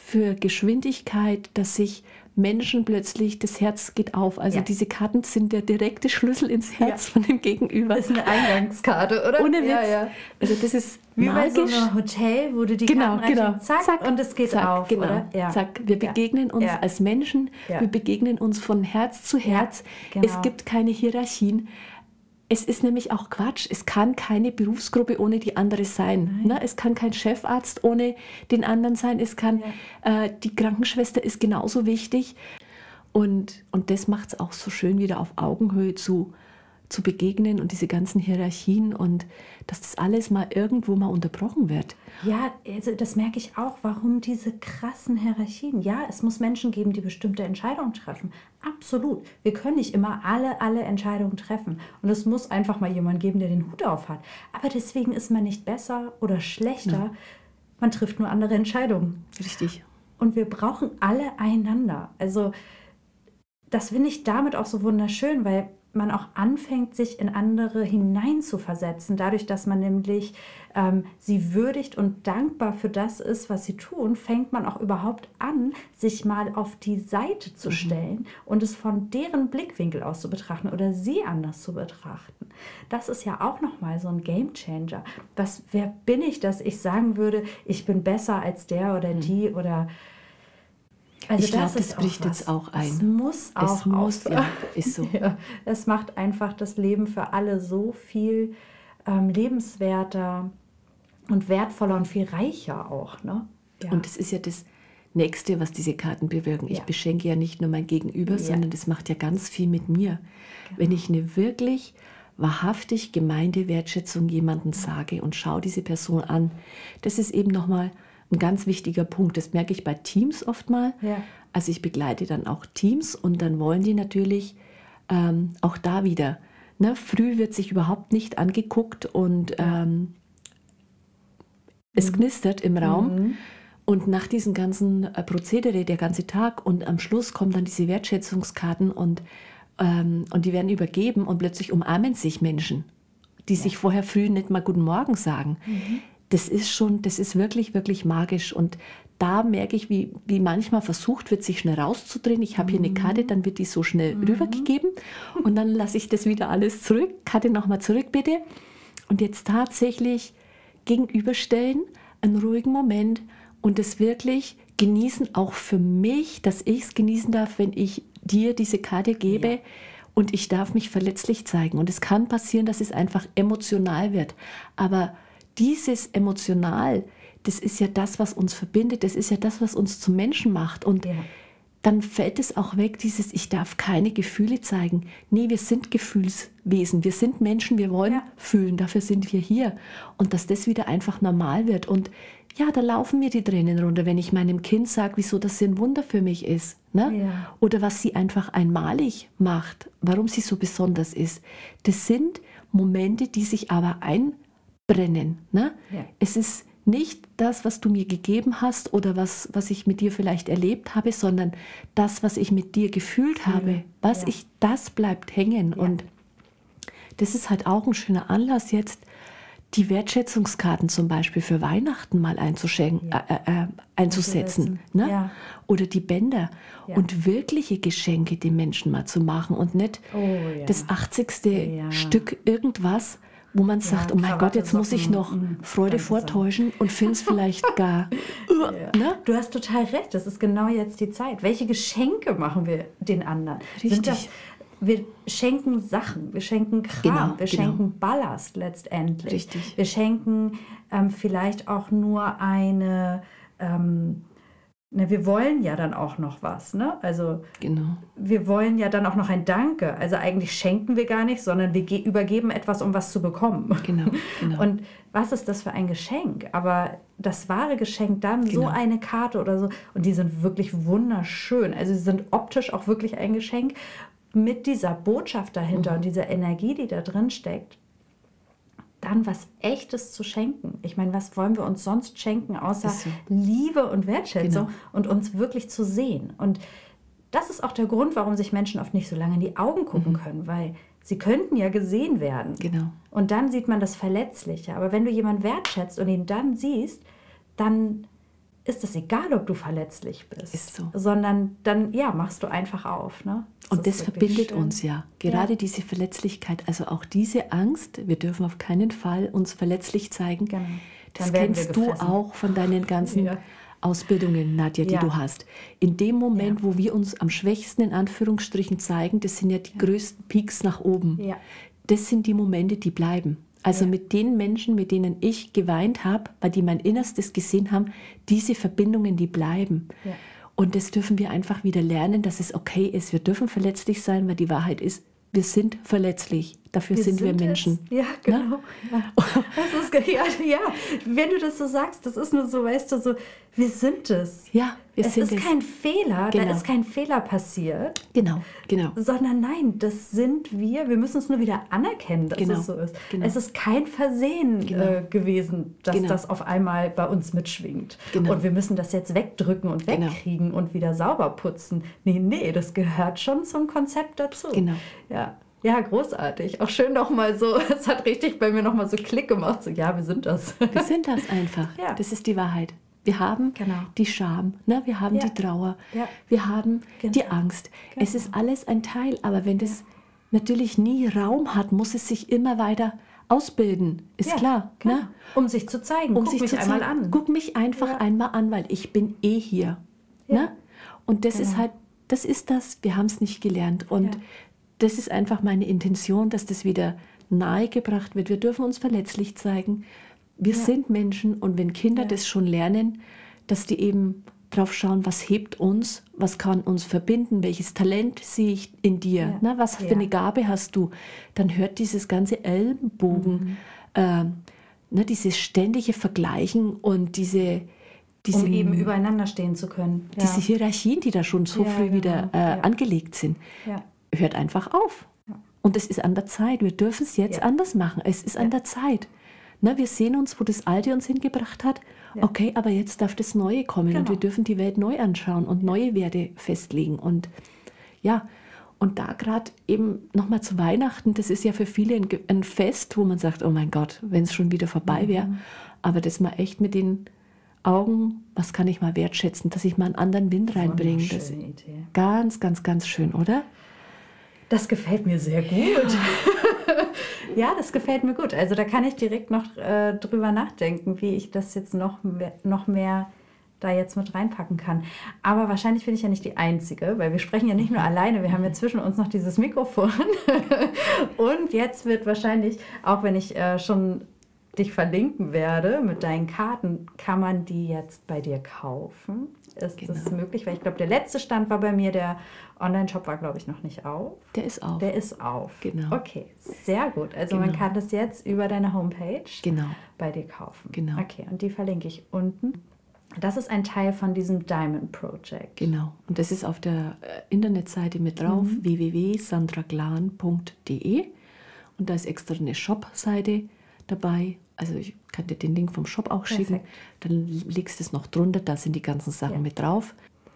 für Geschwindigkeit, dass sich Menschen plötzlich, das Herz geht auf. Also diese Karten sind der direkte Schlüssel ins Herz von dem Gegenüber. Das ist eine Eingangskarte, oder? Ohne Witz. Ja. Also das ist wie magisch. bei so einem Hotel, wo du die Karten reinschickst, zack, und es geht auf, oder? Ja. Zack. Wir begegnen uns als Menschen, wir begegnen uns von Herz zu Herz. Genau. Es gibt keine Hierarchien. Es ist nämlich auch Quatsch. Es kann keine Berufsgruppe ohne die andere sein. Ne? Es kann kein Chefarzt ohne den anderen sein. Es kann die Krankenschwester ist genauso wichtig. Und das macht es auch so schön, wieder auf Augenhöhe zu begegnen und diese ganzen Hierarchien und dass das alles mal irgendwo mal unterbrochen wird. Ja, also das merke ich auch, warum diese krassen Hierarchien. Ja, es muss Menschen geben, die bestimmte Entscheidungen treffen. Absolut. Wir können nicht immer alle Entscheidungen treffen. Und es muss einfach mal jemand geben, der den Hut auf hat. Aber deswegen ist man nicht besser oder schlechter. Ja. Man trifft nur andere Entscheidungen. Richtig. Und wir brauchen alle einander. Also das finde ich damit auch so wunderschön, weil man auch anfängt, sich in andere hineinzuversetzen, dadurch, dass man nämlich sie würdigt und dankbar für das ist, was sie tun, fängt man auch überhaupt an, sich mal auf die Seite zu stellen und es von deren Blickwinkel aus zu betrachten oder sie anders zu betrachten. Das ist ja auch nochmal so ein Gamechanger. Wer bin ich, dass ich sagen würde, ich bin besser als der oder die oder... Also ich glaube, das bricht jetzt auch ein. Es muss auch ist so. Ja, es macht einfach das Leben für alle so viel lebenswerter und wertvoller und viel reicher auch. Ne? Ja. Und das ist ja das Nächste, was diese Karten bewirken. Ich beschenke ja nicht nur mein Gegenüber, sondern das macht ja ganz viel mit mir. Genau. Wenn ich eine wirklich wahrhaftig gemeinte Wertschätzung jemandem sage und schaue diese Person an, das ist eben nochmal ein ganz wichtiger Punkt. Das merke ich bei Teams oft mal. Ja. Also ich begleite dann auch Teams und dann wollen die natürlich auch da wieder. Ne, früh wird sich überhaupt nicht angeguckt und es knistert im Raum. Und nach diesem ganzen Prozedere, der ganze Tag und am Schluss kommen dann diese Wertschätzungskarten und die werden übergeben und plötzlich umarmen sich Menschen, die sich vorher früh nicht mal Guten Morgen sagen. Das ist wirklich, wirklich magisch. Und da merke ich, wie manchmal versucht wird, sich schnell rauszudrehen. Ich habe hier eine Karte, dann wird die so schnell rübergegeben. Und dann lasse ich das wieder alles zurück. Karte nochmal zurück, bitte. Und jetzt tatsächlich gegenüberstellen, einen ruhigen Moment und das wirklich genießen, auch für mich, dass ich es genießen darf, wenn ich dir diese Karte gebe. Ja. Und ich darf mich verletzlich zeigen. Und es kann passieren, dass es einfach emotional wird. Aber dieses Emotional, das ist ja das, was uns verbindet, das ist ja das, was uns zum Menschen macht. Und dann fällt es auch weg, dieses, ich darf keine Gefühle zeigen. Nee, wir sind Gefühlswesen, wir sind Menschen, wir wollen fühlen, dafür sind wir hier. Und dass das wieder einfach normal wird. Und ja, da laufen mir die Tränen runter, wenn ich meinem Kind sage, wieso das ein Wunder für mich ist. Ne? Ja. Oder was sie einfach einmalig macht, warum sie so besonders ist. Das sind Momente, die sich aber einbrennen. Ne? Ja. Es ist nicht das, was du mir gegeben hast oder was ich mit dir vielleicht erlebt habe, sondern das, was ich mit dir gefühlt habe. Das bleibt hängen. Ja. Und das ist halt auch ein schöner Anlass jetzt, die Wertschätzungskarten zum Beispiel für Weihnachten mal einzusetzen. Ne? Ja. Oder die Bänder. Ja. Und wirkliche Geschenke den Menschen mal zu machen und nicht das 80. Stück irgendwas, wo man sagt, oh mein Gott, jetzt muss ich noch Freude vortäuschen und finde es vielleicht gar... Ne? Du hast total recht, das ist genau jetzt die Zeit. Welche Geschenke machen wir den anderen? Richtig. Wir schenken Sachen, wir schenken Kram, wir schenken Ballast letztendlich. Richtig. Wir schenken vielleicht auch nur eine... wir wollen ja dann auch noch was, ne? Also wir wollen ja dann auch noch ein Danke. Also eigentlich schenken wir gar nicht, sondern wir übergeben etwas, um was zu bekommen. Genau. Und was ist das für ein Geschenk? Aber das wahre Geschenk dann, so eine Karte oder so, und die sind wirklich wunderschön. Also sie sind optisch auch wirklich ein Geschenk mit dieser Botschaft dahinter und dieser Energie, die da drin steckt. Dann was Echtes zu schenken. Ich meine, was wollen wir uns sonst schenken, außer Liebe und Wertschätzung und uns wirklich zu sehen. Und das ist auch der Grund, warum sich Menschen oft nicht so lange in die Augen gucken können, weil sie könnten ja gesehen werden. Genau. Und dann sieht man das Verletzliche. Aber wenn du jemanden wertschätzt und ihn dann siehst, dann ist es egal, ob du verletzlich bist. Ist so. Sondern dann, machst du einfach auf. Ne? Und das verbindet schön. uns ja. Gerade diese Verletzlichkeit, also auch diese Angst, wir dürfen auf keinen Fall uns verletzlich zeigen. Genau. Das kennst du auch von deinen ganzen Ausbildungen, Nadja, die du hast. In dem Moment, wo wir uns am schwächsten in Anführungsstrichen zeigen, das sind ja die größten Peaks nach oben. Ja. Das sind die Momente, die bleiben. Also mit den Menschen, mit denen ich geweint habe, weil die mein Innerstes gesehen haben, diese Verbindungen, die bleiben. Ja. Und das dürfen wir einfach wieder lernen, dass es okay ist. Wir dürfen verletzlich sein, weil die Wahrheit ist, wir sind verletzlich. Dafür sind wir Menschen. Ja, genau. Ja. Das ist, wenn du das so sagst, das ist nur so, weißt du, so, wir sind es. Ja, wir sind es. Es ist kein Fehler, da ist kein Fehler passiert. Genau. Sondern nein, das sind wir. Wir müssen es nur wieder anerkennen, dass es so ist. Genau. Es ist kein Versehen gewesen, dass das auf einmal bei uns mitschwingt. Genau. Und wir müssen das jetzt wegdrücken und wegkriegen und wieder sauber putzen. Nee, das gehört schon zum Konzept dazu. Genau. Ja, großartig. Auch schön nochmal so, es hat richtig bei mir nochmal so Klick gemacht. So, ja, wir sind das. Wir sind das einfach. Ja. Das ist die Wahrheit. Wir haben die Scham, ne? Wir haben die Trauer, wir haben die Angst. Es ist alles ein Teil, aber wenn das natürlich nie Raum hat, muss es sich immer weiter ausbilden. Ist klar. Ne? Um sich zu zeigen. Guck mich einmal an. Guck mich einfach einmal an, weil ich bin hier. Ne? Und das ist halt, wir haben es nicht gelernt. Und das ist einfach meine Intention, dass das wieder nahegebracht wird. Wir dürfen uns verletzlich zeigen. Wir sind Menschen und wenn Kinder das schon lernen, dass die eben drauf schauen, was hebt uns, was kann uns verbinden, welches Talent sehe ich in dir, ne, was für eine Gabe hast du, dann hört dieses ganze Ellenbogen, dieses ständige Vergleichen und um eben übereinander stehen zu können. Diese Hierarchien, die da schon so früh wieder angelegt sind, hört einfach auf. Ja. Und es ist an der Zeit. Wir dürfen es jetzt anders machen. Es ist an der Zeit. Na, wir sehen uns, wo das Alte uns hingebracht hat. Ja. Okay, aber jetzt darf das Neue kommen. Und wir dürfen die Welt neu anschauen und neue Werte festlegen. Und und da gerade eben nochmal zu Weihnachten, das ist ja für viele ein Fest, wo man sagt, oh mein Gott, wenn es schon wieder vorbei wäre. Aber das mal echt mit den Augen, was kann ich mal wertschätzen, dass ich mal einen anderen Wind reinbringe. Das ist ganz, ganz, ganz schön, oder? Das gefällt mir sehr gut. Ja, das gefällt mir gut. Also da kann ich direkt noch drüber nachdenken, wie ich das jetzt noch mehr da jetzt mit reinpacken kann. Aber wahrscheinlich bin ich ja nicht die Einzige, weil wir sprechen ja nicht nur alleine, wir haben ja zwischen uns noch dieses Mikrofon. Und jetzt wird wahrscheinlich, auch wenn ich schon dich verlinken werde mit deinen Karten, kann man die jetzt bei dir kaufen. Ist das möglich? Weil ich glaube, der letzte Stand war bei mir, der Online-Shop war, glaube ich, noch nicht auf. Der ist auf. Der ist auf. Genau. Okay, sehr gut. Also man kann das jetzt über deine Homepage bei dir kaufen. Genau. Okay, und die verlinke ich unten. Das ist ein Teil von diesem Diamond Project. Genau. Und das ist auf der Internetseite mit drauf, www.sandraglan.de. Und da ist extra eine Shop-Seite dabei. Also ich kann dir den Link vom Shop auch schicken. Dann legst du es noch drunter, da sind die ganzen Sachen mit drauf.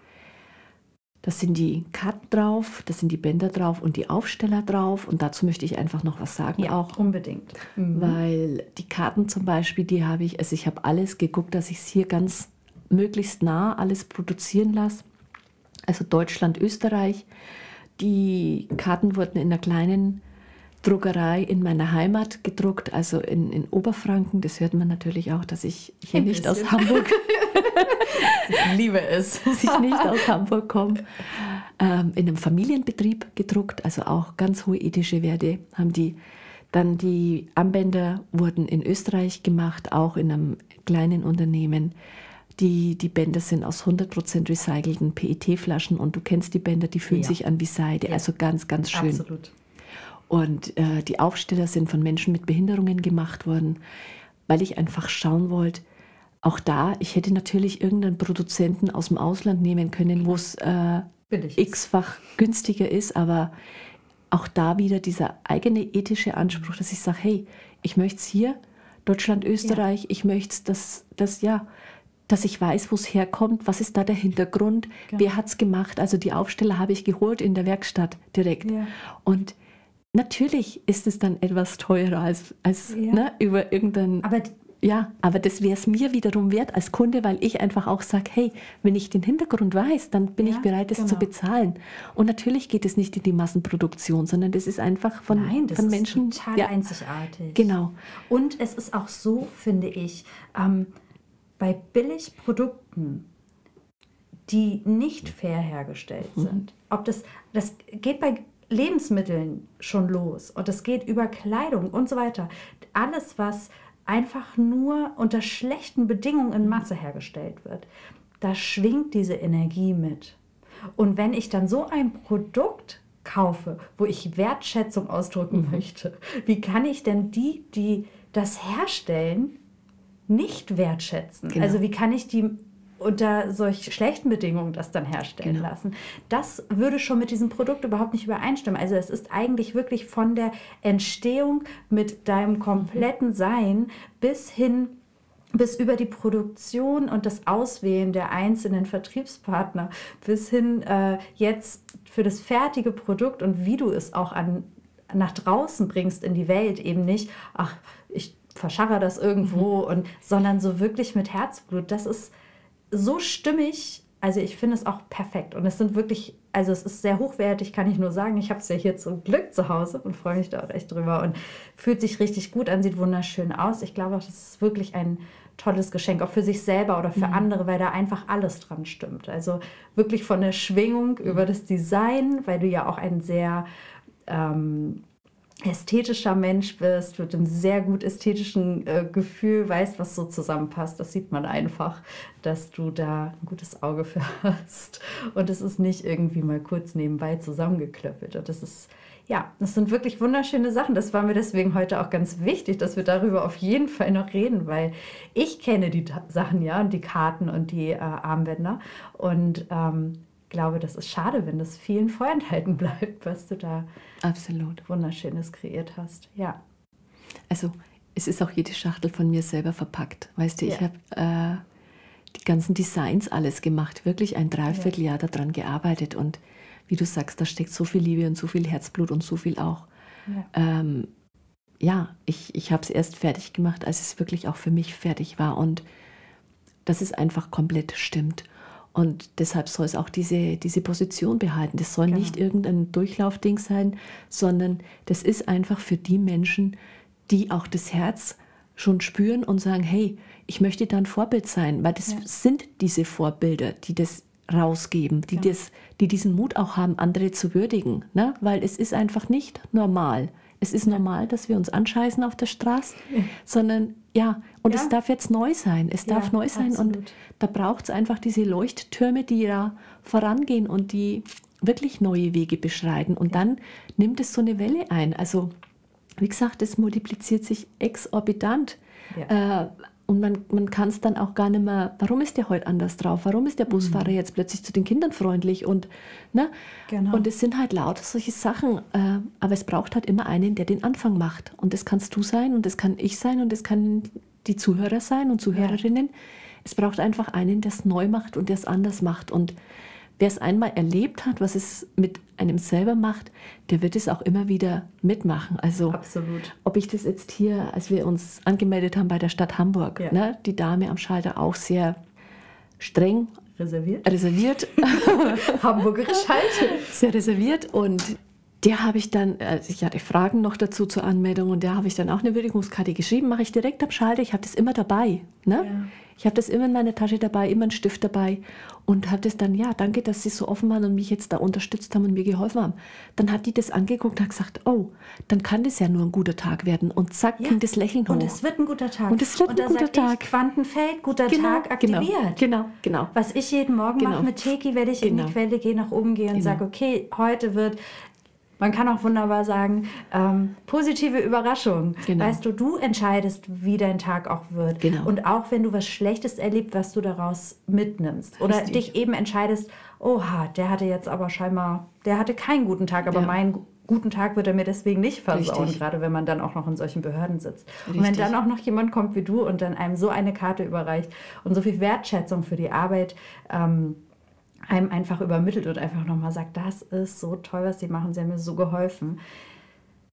Da sind die Karten drauf, da sind die Bänder drauf und die Aufsteller drauf. Und dazu möchte ich einfach noch was sagen auch. Unbedingt. Weil die Karten zum Beispiel, die habe ich, also ich habe alles geguckt, dass ich es hier ganz möglichst nah alles produzieren lasse. Also Deutschland, Österreich. Die Karten wurden in einer kleinen Druckerei in meiner Heimat gedruckt, also in Oberfranken. Das hört man natürlich auch, dass ich hier nicht aus Hamburg ich liebe es. dass ich nicht aus Hamburg komme. In einem Familienbetrieb gedruckt, also auch ganz hohe ethische Werte haben die. Dann die Armbänder wurden in Österreich gemacht, auch in einem kleinen Unternehmen. Die Bänder sind aus 100% recycelten PET-Flaschen und du kennst die Bänder, die fühlen sich an wie Seide, also ganz, ganz schön. Absolut. Und die Aufsteller sind von Menschen mit Behinderungen gemacht worden, weil ich einfach schauen wollte, auch da, ich hätte natürlich irgendeinen Produzenten aus dem Ausland nehmen können, wo es x-fach günstiger ist, aber auch da wieder dieser eigene ethische Anspruch, dass ich sage, hey, ich möchte es hier, Deutschland, Österreich, ich möchte dass ich weiß, wo es herkommt, was ist da der Hintergrund, wer hat es gemacht. Also die Aufsteller habe ich geholt in der Werkstatt direkt. Ja. Und natürlich ist es dann etwas teurer als über irgendein... Aber Ja, aber das wäre es mir wiederum wert als Kunde, weil ich einfach auch sage, hey, wenn ich den Hintergrund weiß, dann bin ich bereit, das zu bezahlen. Und natürlich geht es nicht in die Massenproduktion, sondern das ist einfach von Menschen. Ist total einzigartig. Genau. Und es ist auch so, finde ich, bei Billigprodukten, die nicht fair hergestellt sind, ob das geht bei Lebensmitteln schon los und das geht über Kleidung und so weiter. Alles, was einfach nur unter schlechten Bedingungen in Masse hergestellt wird, da schwingt diese Energie mit. Und wenn ich dann so ein Produkt kaufe, wo ich Wertschätzung ausdrücken möchte, wie kann ich denn die das herstellen, nicht wertschätzen? Genau. Also wie kann ich die unter solch schlechten Bedingungen das dann herstellen lassen? Das würde schon mit diesem Produkt überhaupt nicht übereinstimmen. Also es ist eigentlich wirklich von der Entstehung mit deinem kompletten Sein bis über die Produktion und das Auswählen der einzelnen Vertriebspartner bis hin jetzt für das fertige Produkt und wie du es auch nach draußen bringst in die Welt, eben nicht, ach, ich verscharre das irgendwo, sondern so wirklich mit Herzblut. Das ist so stimmig, also ich finde es auch perfekt. Und es sind wirklich, also es ist sehr hochwertig, kann ich nur sagen. Ich habe es ja hier zum Glück zu Hause und freue mich da auch echt drüber und fühlt sich richtig gut an, sieht wunderschön aus. Ich glaube auch, das ist wirklich ein tolles Geschenk, auch für sich selber oder für andere, weil da einfach alles dran stimmt. Also wirklich von der Schwingung über das Design, weil du ja auch ein sehr ästhetischer Mensch bist, mit einem sehr gut ästhetischen Gefühl, weißt, was so zusammenpasst. Das sieht man einfach, dass du da ein gutes Auge für hast. Und es ist nicht irgendwie mal kurz nebenbei zusammengeklöppelt. Und das ist, ja, das sind wirklich wunderschöne Sachen. Das war mir deswegen heute auch ganz wichtig, dass wir darüber auf jeden Fall noch reden, weil ich kenne die Sachen ja und die Karten und die Armbänder und glaube, das ist schade, wenn das vielen vorenthalten bleibt, was du da Absolut Wunderschönes kreiert hast. Ja. Also es ist auch jede Schachtel von mir selber verpackt. Weißt du, ich habe die ganzen Designs alles gemacht, wirklich ein Dreivierteljahr daran gearbeitet und wie du sagst, da steckt so viel Liebe und so viel Herzblut und so viel auch. Ich habe es erst fertig gemacht, als es wirklich auch für mich fertig war und dass es einfach komplett stimmt. Und deshalb soll es auch diese Position behalten. Das soll nicht irgendein Durchlaufding sein, sondern das ist einfach für die Menschen, die auch das Herz schon spüren und sagen, hey, ich möchte da ein Vorbild sein, weil das sind diese Vorbilder, die das rausgeben, die diesen Mut auch haben, andere zu würdigen. Ne? Weil es ist einfach nicht normal. Es ist normal, dass wir uns anscheißen auf der Straße, sondern es darf jetzt neu sein. Es darf neu sein absolut. Und da braucht es einfach diese Leuchttürme, die da vorangehen und die wirklich neue Wege beschreiten. Und dann nimmt es so eine Welle ein. Also wie gesagt, es multipliziert sich exorbitant. Und man kann es dann auch gar nicht mehr, warum ist der heute anders drauf? Warum ist der Busfahrer jetzt plötzlich zu den Kindern freundlich? Und es sind halt lauter solche Sachen. Aber es braucht halt immer einen, der den Anfang macht. Und das kannst du sein und das kann ich sein und das kann die Zuhörer sein und Zuhörerinnen. Es braucht einfach einen, der es neu macht und der es anders macht. Und wer es einmal erlebt hat, was es mit einem selber macht, der wird es auch immer wieder mitmachen. Also absolut. Ob ich das jetzt hier, als wir uns angemeldet haben bei der Stadt Hamburg, die Dame am Schalter auch sehr streng reserviert. Hamburgerisch halt. Sehr reserviert und der habe ich dann, ich hatte Fragen noch dazu zur Anmeldung und der habe ich dann auch eine Würdigungskarte geschrieben, mache ich direkt am Schalter, ich habe das immer dabei. Ne? Ja. Ich habe das immer in meiner Tasche dabei, immer einen Stift dabei und habe das dann, danke, dass Sie so offen waren und mich jetzt da unterstützt haben und mir geholfen haben. Dann hat die das angeguckt und hat gesagt, oh, dann kann das ja nur ein guter Tag werden und zack, ging das Lächeln hoch. Und es wird ein guter Tag. Und es wird ein guter Tag. Quantenfeld, guter Tag aktiviert. Genau. Was ich jeden Morgen mache mit Teki, werde ich in die Quelle gehen, nach oben gehen und sage, okay, heute wird... Man kann auch wunderbar sagen, positive Überraschung. Genau. Weißt du, du entscheidest, wie dein Tag auch wird. Genau. Und auch wenn du was Schlechtes erlebst, was du daraus mitnimmst. Oder dich eben entscheidest, oha, der hatte jetzt aber scheinbar, der hatte keinen guten Tag, aber meinen guten Tag wird er mir deswegen nicht versauen. Gerade wenn man dann auch noch in solchen Behörden sitzt. Und wenn dann auch noch jemand kommt wie du und dann einem so eine Karte überreicht und so viel Wertschätzung für die Arbeit einem einfach übermittelt und einfach nochmal sagt, das ist so toll, was Sie machen, Sie haben mir so geholfen.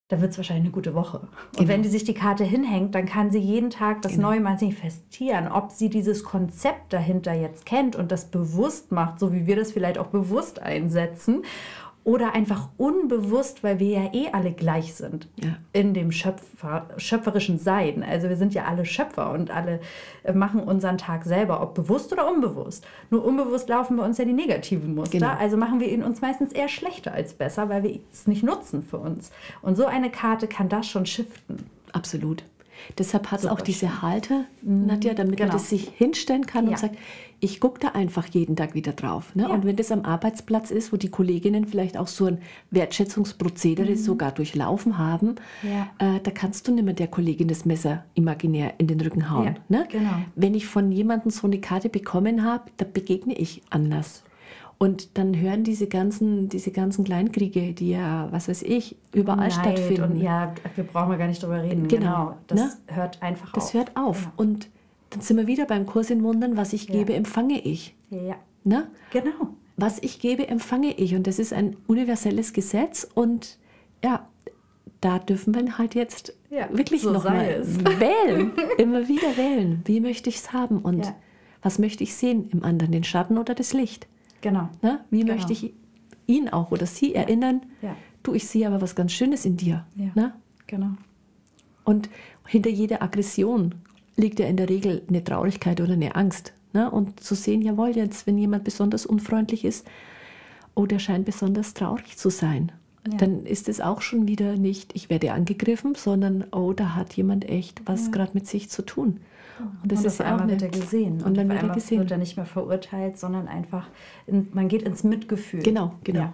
da wird es wahrscheinlich eine gute Woche. Und Genau. wenn die sich die Karte hinhängt, dann kann sie jeden Tag das neu manifestieren. Ob sie dieses Konzept dahinter jetzt kennt und das bewusst macht, so wie wir das vielleicht auch bewusst einsetzen, oder einfach unbewusst, weil wir ja eh alle gleich sind in dem schöpferischen Sein. Also wir sind ja alle Schöpfer und alle machen unseren Tag selber, ob bewusst oder unbewusst. Nur unbewusst laufen bei uns ja die negativen Muster. Genau. Also machen wir ihn uns meistens eher schlechter als besser, weil wir es nicht nutzen für uns. Und so eine Karte kann das schon shiften. Absolut. Deshalb hat es Super auch diese Halter, Nadja, damit man das sich hinstellen kann und sagt, ich gucke da einfach jeden Tag wieder drauf. Ne? Und wenn das am Arbeitsplatz ist, wo die Kolleginnen vielleicht auch so ein Wertschätzungsprozedere sogar durchlaufen haben, da kannst du nicht mehr der Kollegin das Messer imaginär in den Rücken hauen. Ja, ne? genau. Wenn ich von jemandem so eine Karte bekommen habe, da begegne ich anders. Und dann hören diese ganzen Kleinkriege, die ja, was weiß ich, überall stattfinden. Und wir brauchen ja gar nicht drüber reden. Genau. Das hört einfach auf. Das hört auf. Ja. Und dann sind wir wieder beim Kurs in Wundern. Was ich gebe, empfange ich. Ja, Ne? genau. Was ich gebe, empfange ich. Und das ist ein universelles Gesetz. Und ja, da dürfen wir halt jetzt wirklich so nochmal wählen. Immer wieder wählen. Wie möchte ich es haben? Und was möchte ich sehen im anderen? Den Schatten oder das Licht? Genau. Ne? Wie möchte ich ihn auch oder sie erinnern? Ja. Du, ich sehe aber was ganz Schönes in dir. Ja. Ne? Genau. Und hinter jeder Aggression liegt ja in der Regel eine Traurigkeit oder eine Angst. Ne? Und zu sehen, jawohl, jetzt, wenn jemand besonders unfreundlich ist, oh, der scheint besonders traurig zu sein, dann ist es auch schon wieder nicht, ich werde angegriffen, sondern, oh, da hat jemand echt was gerade mit sich zu tun. Und das ist ja auch wird er gesehen. Und dann auf wird er einmal gesehen. wird er nicht mehr verurteilt, sondern einfach, man geht ins Mitgefühl. Genau.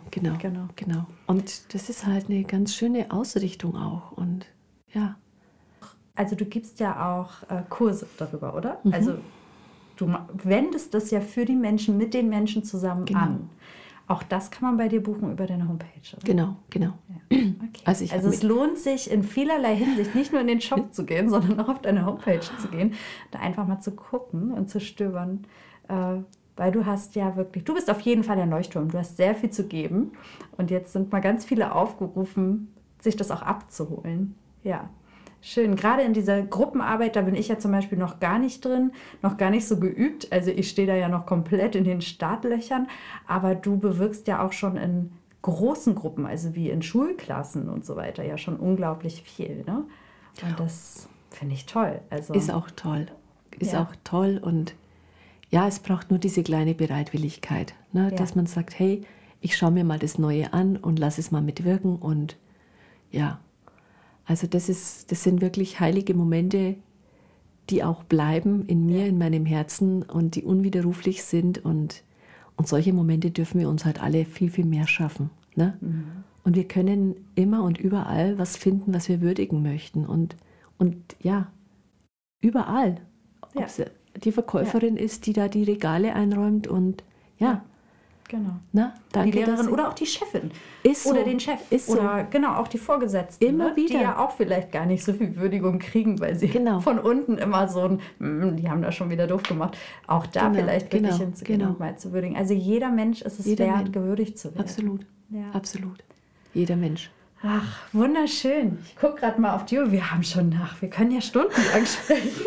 Und das ist halt eine ganz schöne Ausrichtung auch. Und ja. Also du gibst ja auch Kurse darüber, oder? Also du wendest das ja für die Menschen, mit den Menschen zusammen an. Auch das kann man bei dir buchen über deine Homepage, oder? Genau. Ja. Okay. Also es lohnt sich in vielerlei Hinsicht, nicht nur in den Shop zu gehen, sondern auch auf deine Homepage zu gehen, da einfach mal zu gucken und zu stöbern. Weil du hast ja wirklich, du bist auf jeden Fall ein Leuchtturm, du hast sehr viel zu geben. Und jetzt sind mal ganz viele aufgerufen, sich das auch abzuholen. Ja. Schön, gerade in dieser Gruppenarbeit, da bin ich ja zum Beispiel noch gar nicht drin, noch gar nicht so geübt. Also ich stehe da ja noch komplett in den Startlöchern, aber du bewirkst ja auch schon in großen Gruppen, also wie in Schulklassen und so weiter, ja schon unglaublich viel. Ne? Und das finde ich toll. Also, ist auch toll und ja, es braucht nur diese kleine Bereitwilligkeit, ne? Dass man sagt, hey, ich schaue mir mal das Neue an und lass es mal mitwirken und ja. Also das sind wirklich heilige Momente, die auch bleiben in mir, in meinem Herzen und die unwiderruflich sind. Und solche Momente dürfen wir uns halt alle viel, viel mehr schaffen. Ne? Und wir können immer und überall was finden, was wir würdigen möchten. Und ja, überall. Ob es die Verkäuferin ist, die da die Regale einräumt und Genau. Na, danke, die Lehrerin oder auch die Chefin. Ist so. Oder den Chef. Ist so. Oder genau, auch die Vorgesetzten. Immer wieder. Die ja auch vielleicht gar nicht so viel Würdigung kriegen, weil sie von unten immer so ein, die haben das schon wieder doof gemacht. Auch da vielleicht wirklich hinzugehen und mal zu würdigen. Also jeder Mensch ist es wert, gewürdigt zu werden. Absolut. Ja. Absolut. Jeder Mensch. Ach, wunderschön. Ich gucke gerade mal auf die Uhr. Wir haben schon wir können ja stundenlang sprechen.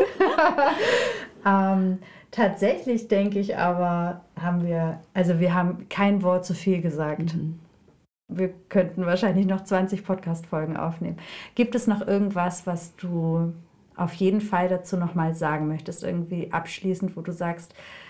Tatsächlich denke ich aber, wir haben kein Wort zu viel gesagt. Wir könnten wahrscheinlich noch 20 Podcast-Folgen aufnehmen. Gibt es noch irgendwas, was du auf jeden Fall dazu nochmal sagen möchtest? Irgendwie abschließend, wo du sagst,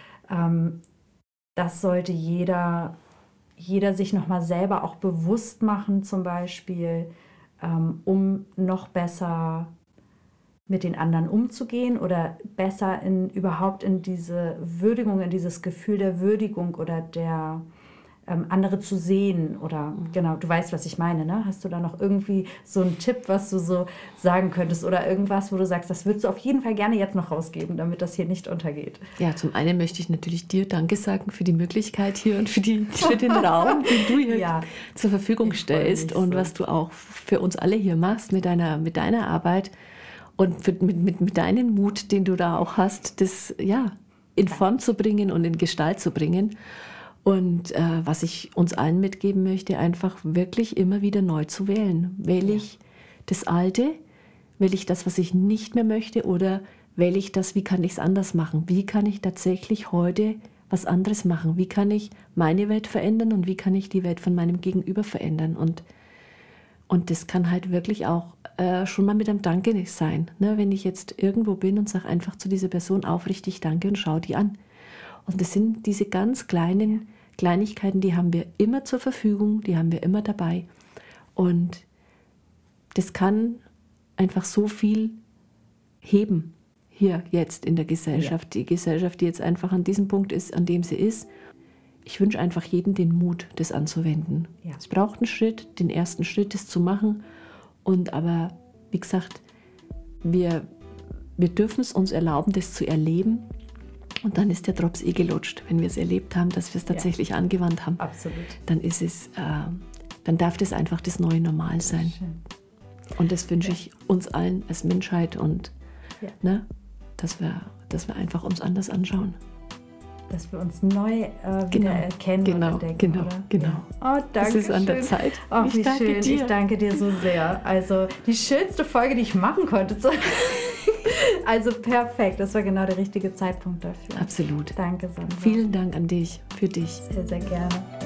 das sollte jeder sich nochmal selber auch bewusst machen, zum Beispiel, um noch besser mit den anderen umzugehen oder besser überhaupt in diese Würdigung, in dieses Gefühl der Würdigung oder der andere zu sehen oder genau, du weißt, was ich meine, ne? Hast du da noch irgendwie so einen Tipp, was du so sagen könntest oder irgendwas, wo du sagst, das würdest du auf jeden Fall gerne jetzt noch rausgeben, damit das hier nicht untergeht? Ja, zum einen möchte ich natürlich dir Danke sagen für die Möglichkeit hier und für den Raum, den du hier zur Verfügung stellst und was du auch für uns alle hier machst mit deiner Arbeit. Und mit deinem Mut, den du da auch hast, das in Form zu bringen und in Gestalt zu bringen. Und was ich uns allen mitgeben möchte, einfach wirklich immer wieder neu zu wählen. Wähle ich das Alte? Wähle ich das, was ich nicht mehr möchte? Oder wähle ich das, wie kann ich es anders machen? Wie kann ich tatsächlich heute was anderes machen? Wie kann ich meine Welt verändern und wie kann ich die Welt von meinem Gegenüber verändern? Und das kann halt wirklich auch schon mal mit einem Danke sein. Ne? Wenn ich jetzt irgendwo bin und sage einfach zu dieser Person aufrichtig Danke und schau die an. Und das sind diese ganz kleinen Kleinigkeiten, die haben wir immer zur Verfügung, die haben wir immer dabei. Und das kann einfach so viel heben hier jetzt in der Gesellschaft. Ja. Die Gesellschaft, die jetzt einfach an diesem Punkt ist, an dem sie ist. Ich wünsche einfach jedem den Mut, das anzuwenden. Ja. Es braucht einen Schritt, den ersten Schritt, das zu machen. Aber wie gesagt, wir dürfen es uns erlauben, das zu erleben. Und dann ist der Drops gelutscht. Wenn wir es erlebt haben, dass wir es tatsächlich angewandt haben, absolut. Dann ist es, dann darf das einfach das neue Normal sein. Schön. Und das wünsche ich uns allen als Menschheit und ne, dass wir einfach uns anders anschauen. Dass wir uns neu wieder erkennen und entdecken. Genau. Ja. Oh, danke. Das ist an der Zeit. Oh, wie schön. Ich danke dir so sehr. Also die schönste Folge, die ich machen konnte. Also perfekt. Das war genau der richtige Zeitpunkt dafür. Absolut. Danke, Sandra. Vielen Dank an dich, für dich. Sehr, sehr gerne.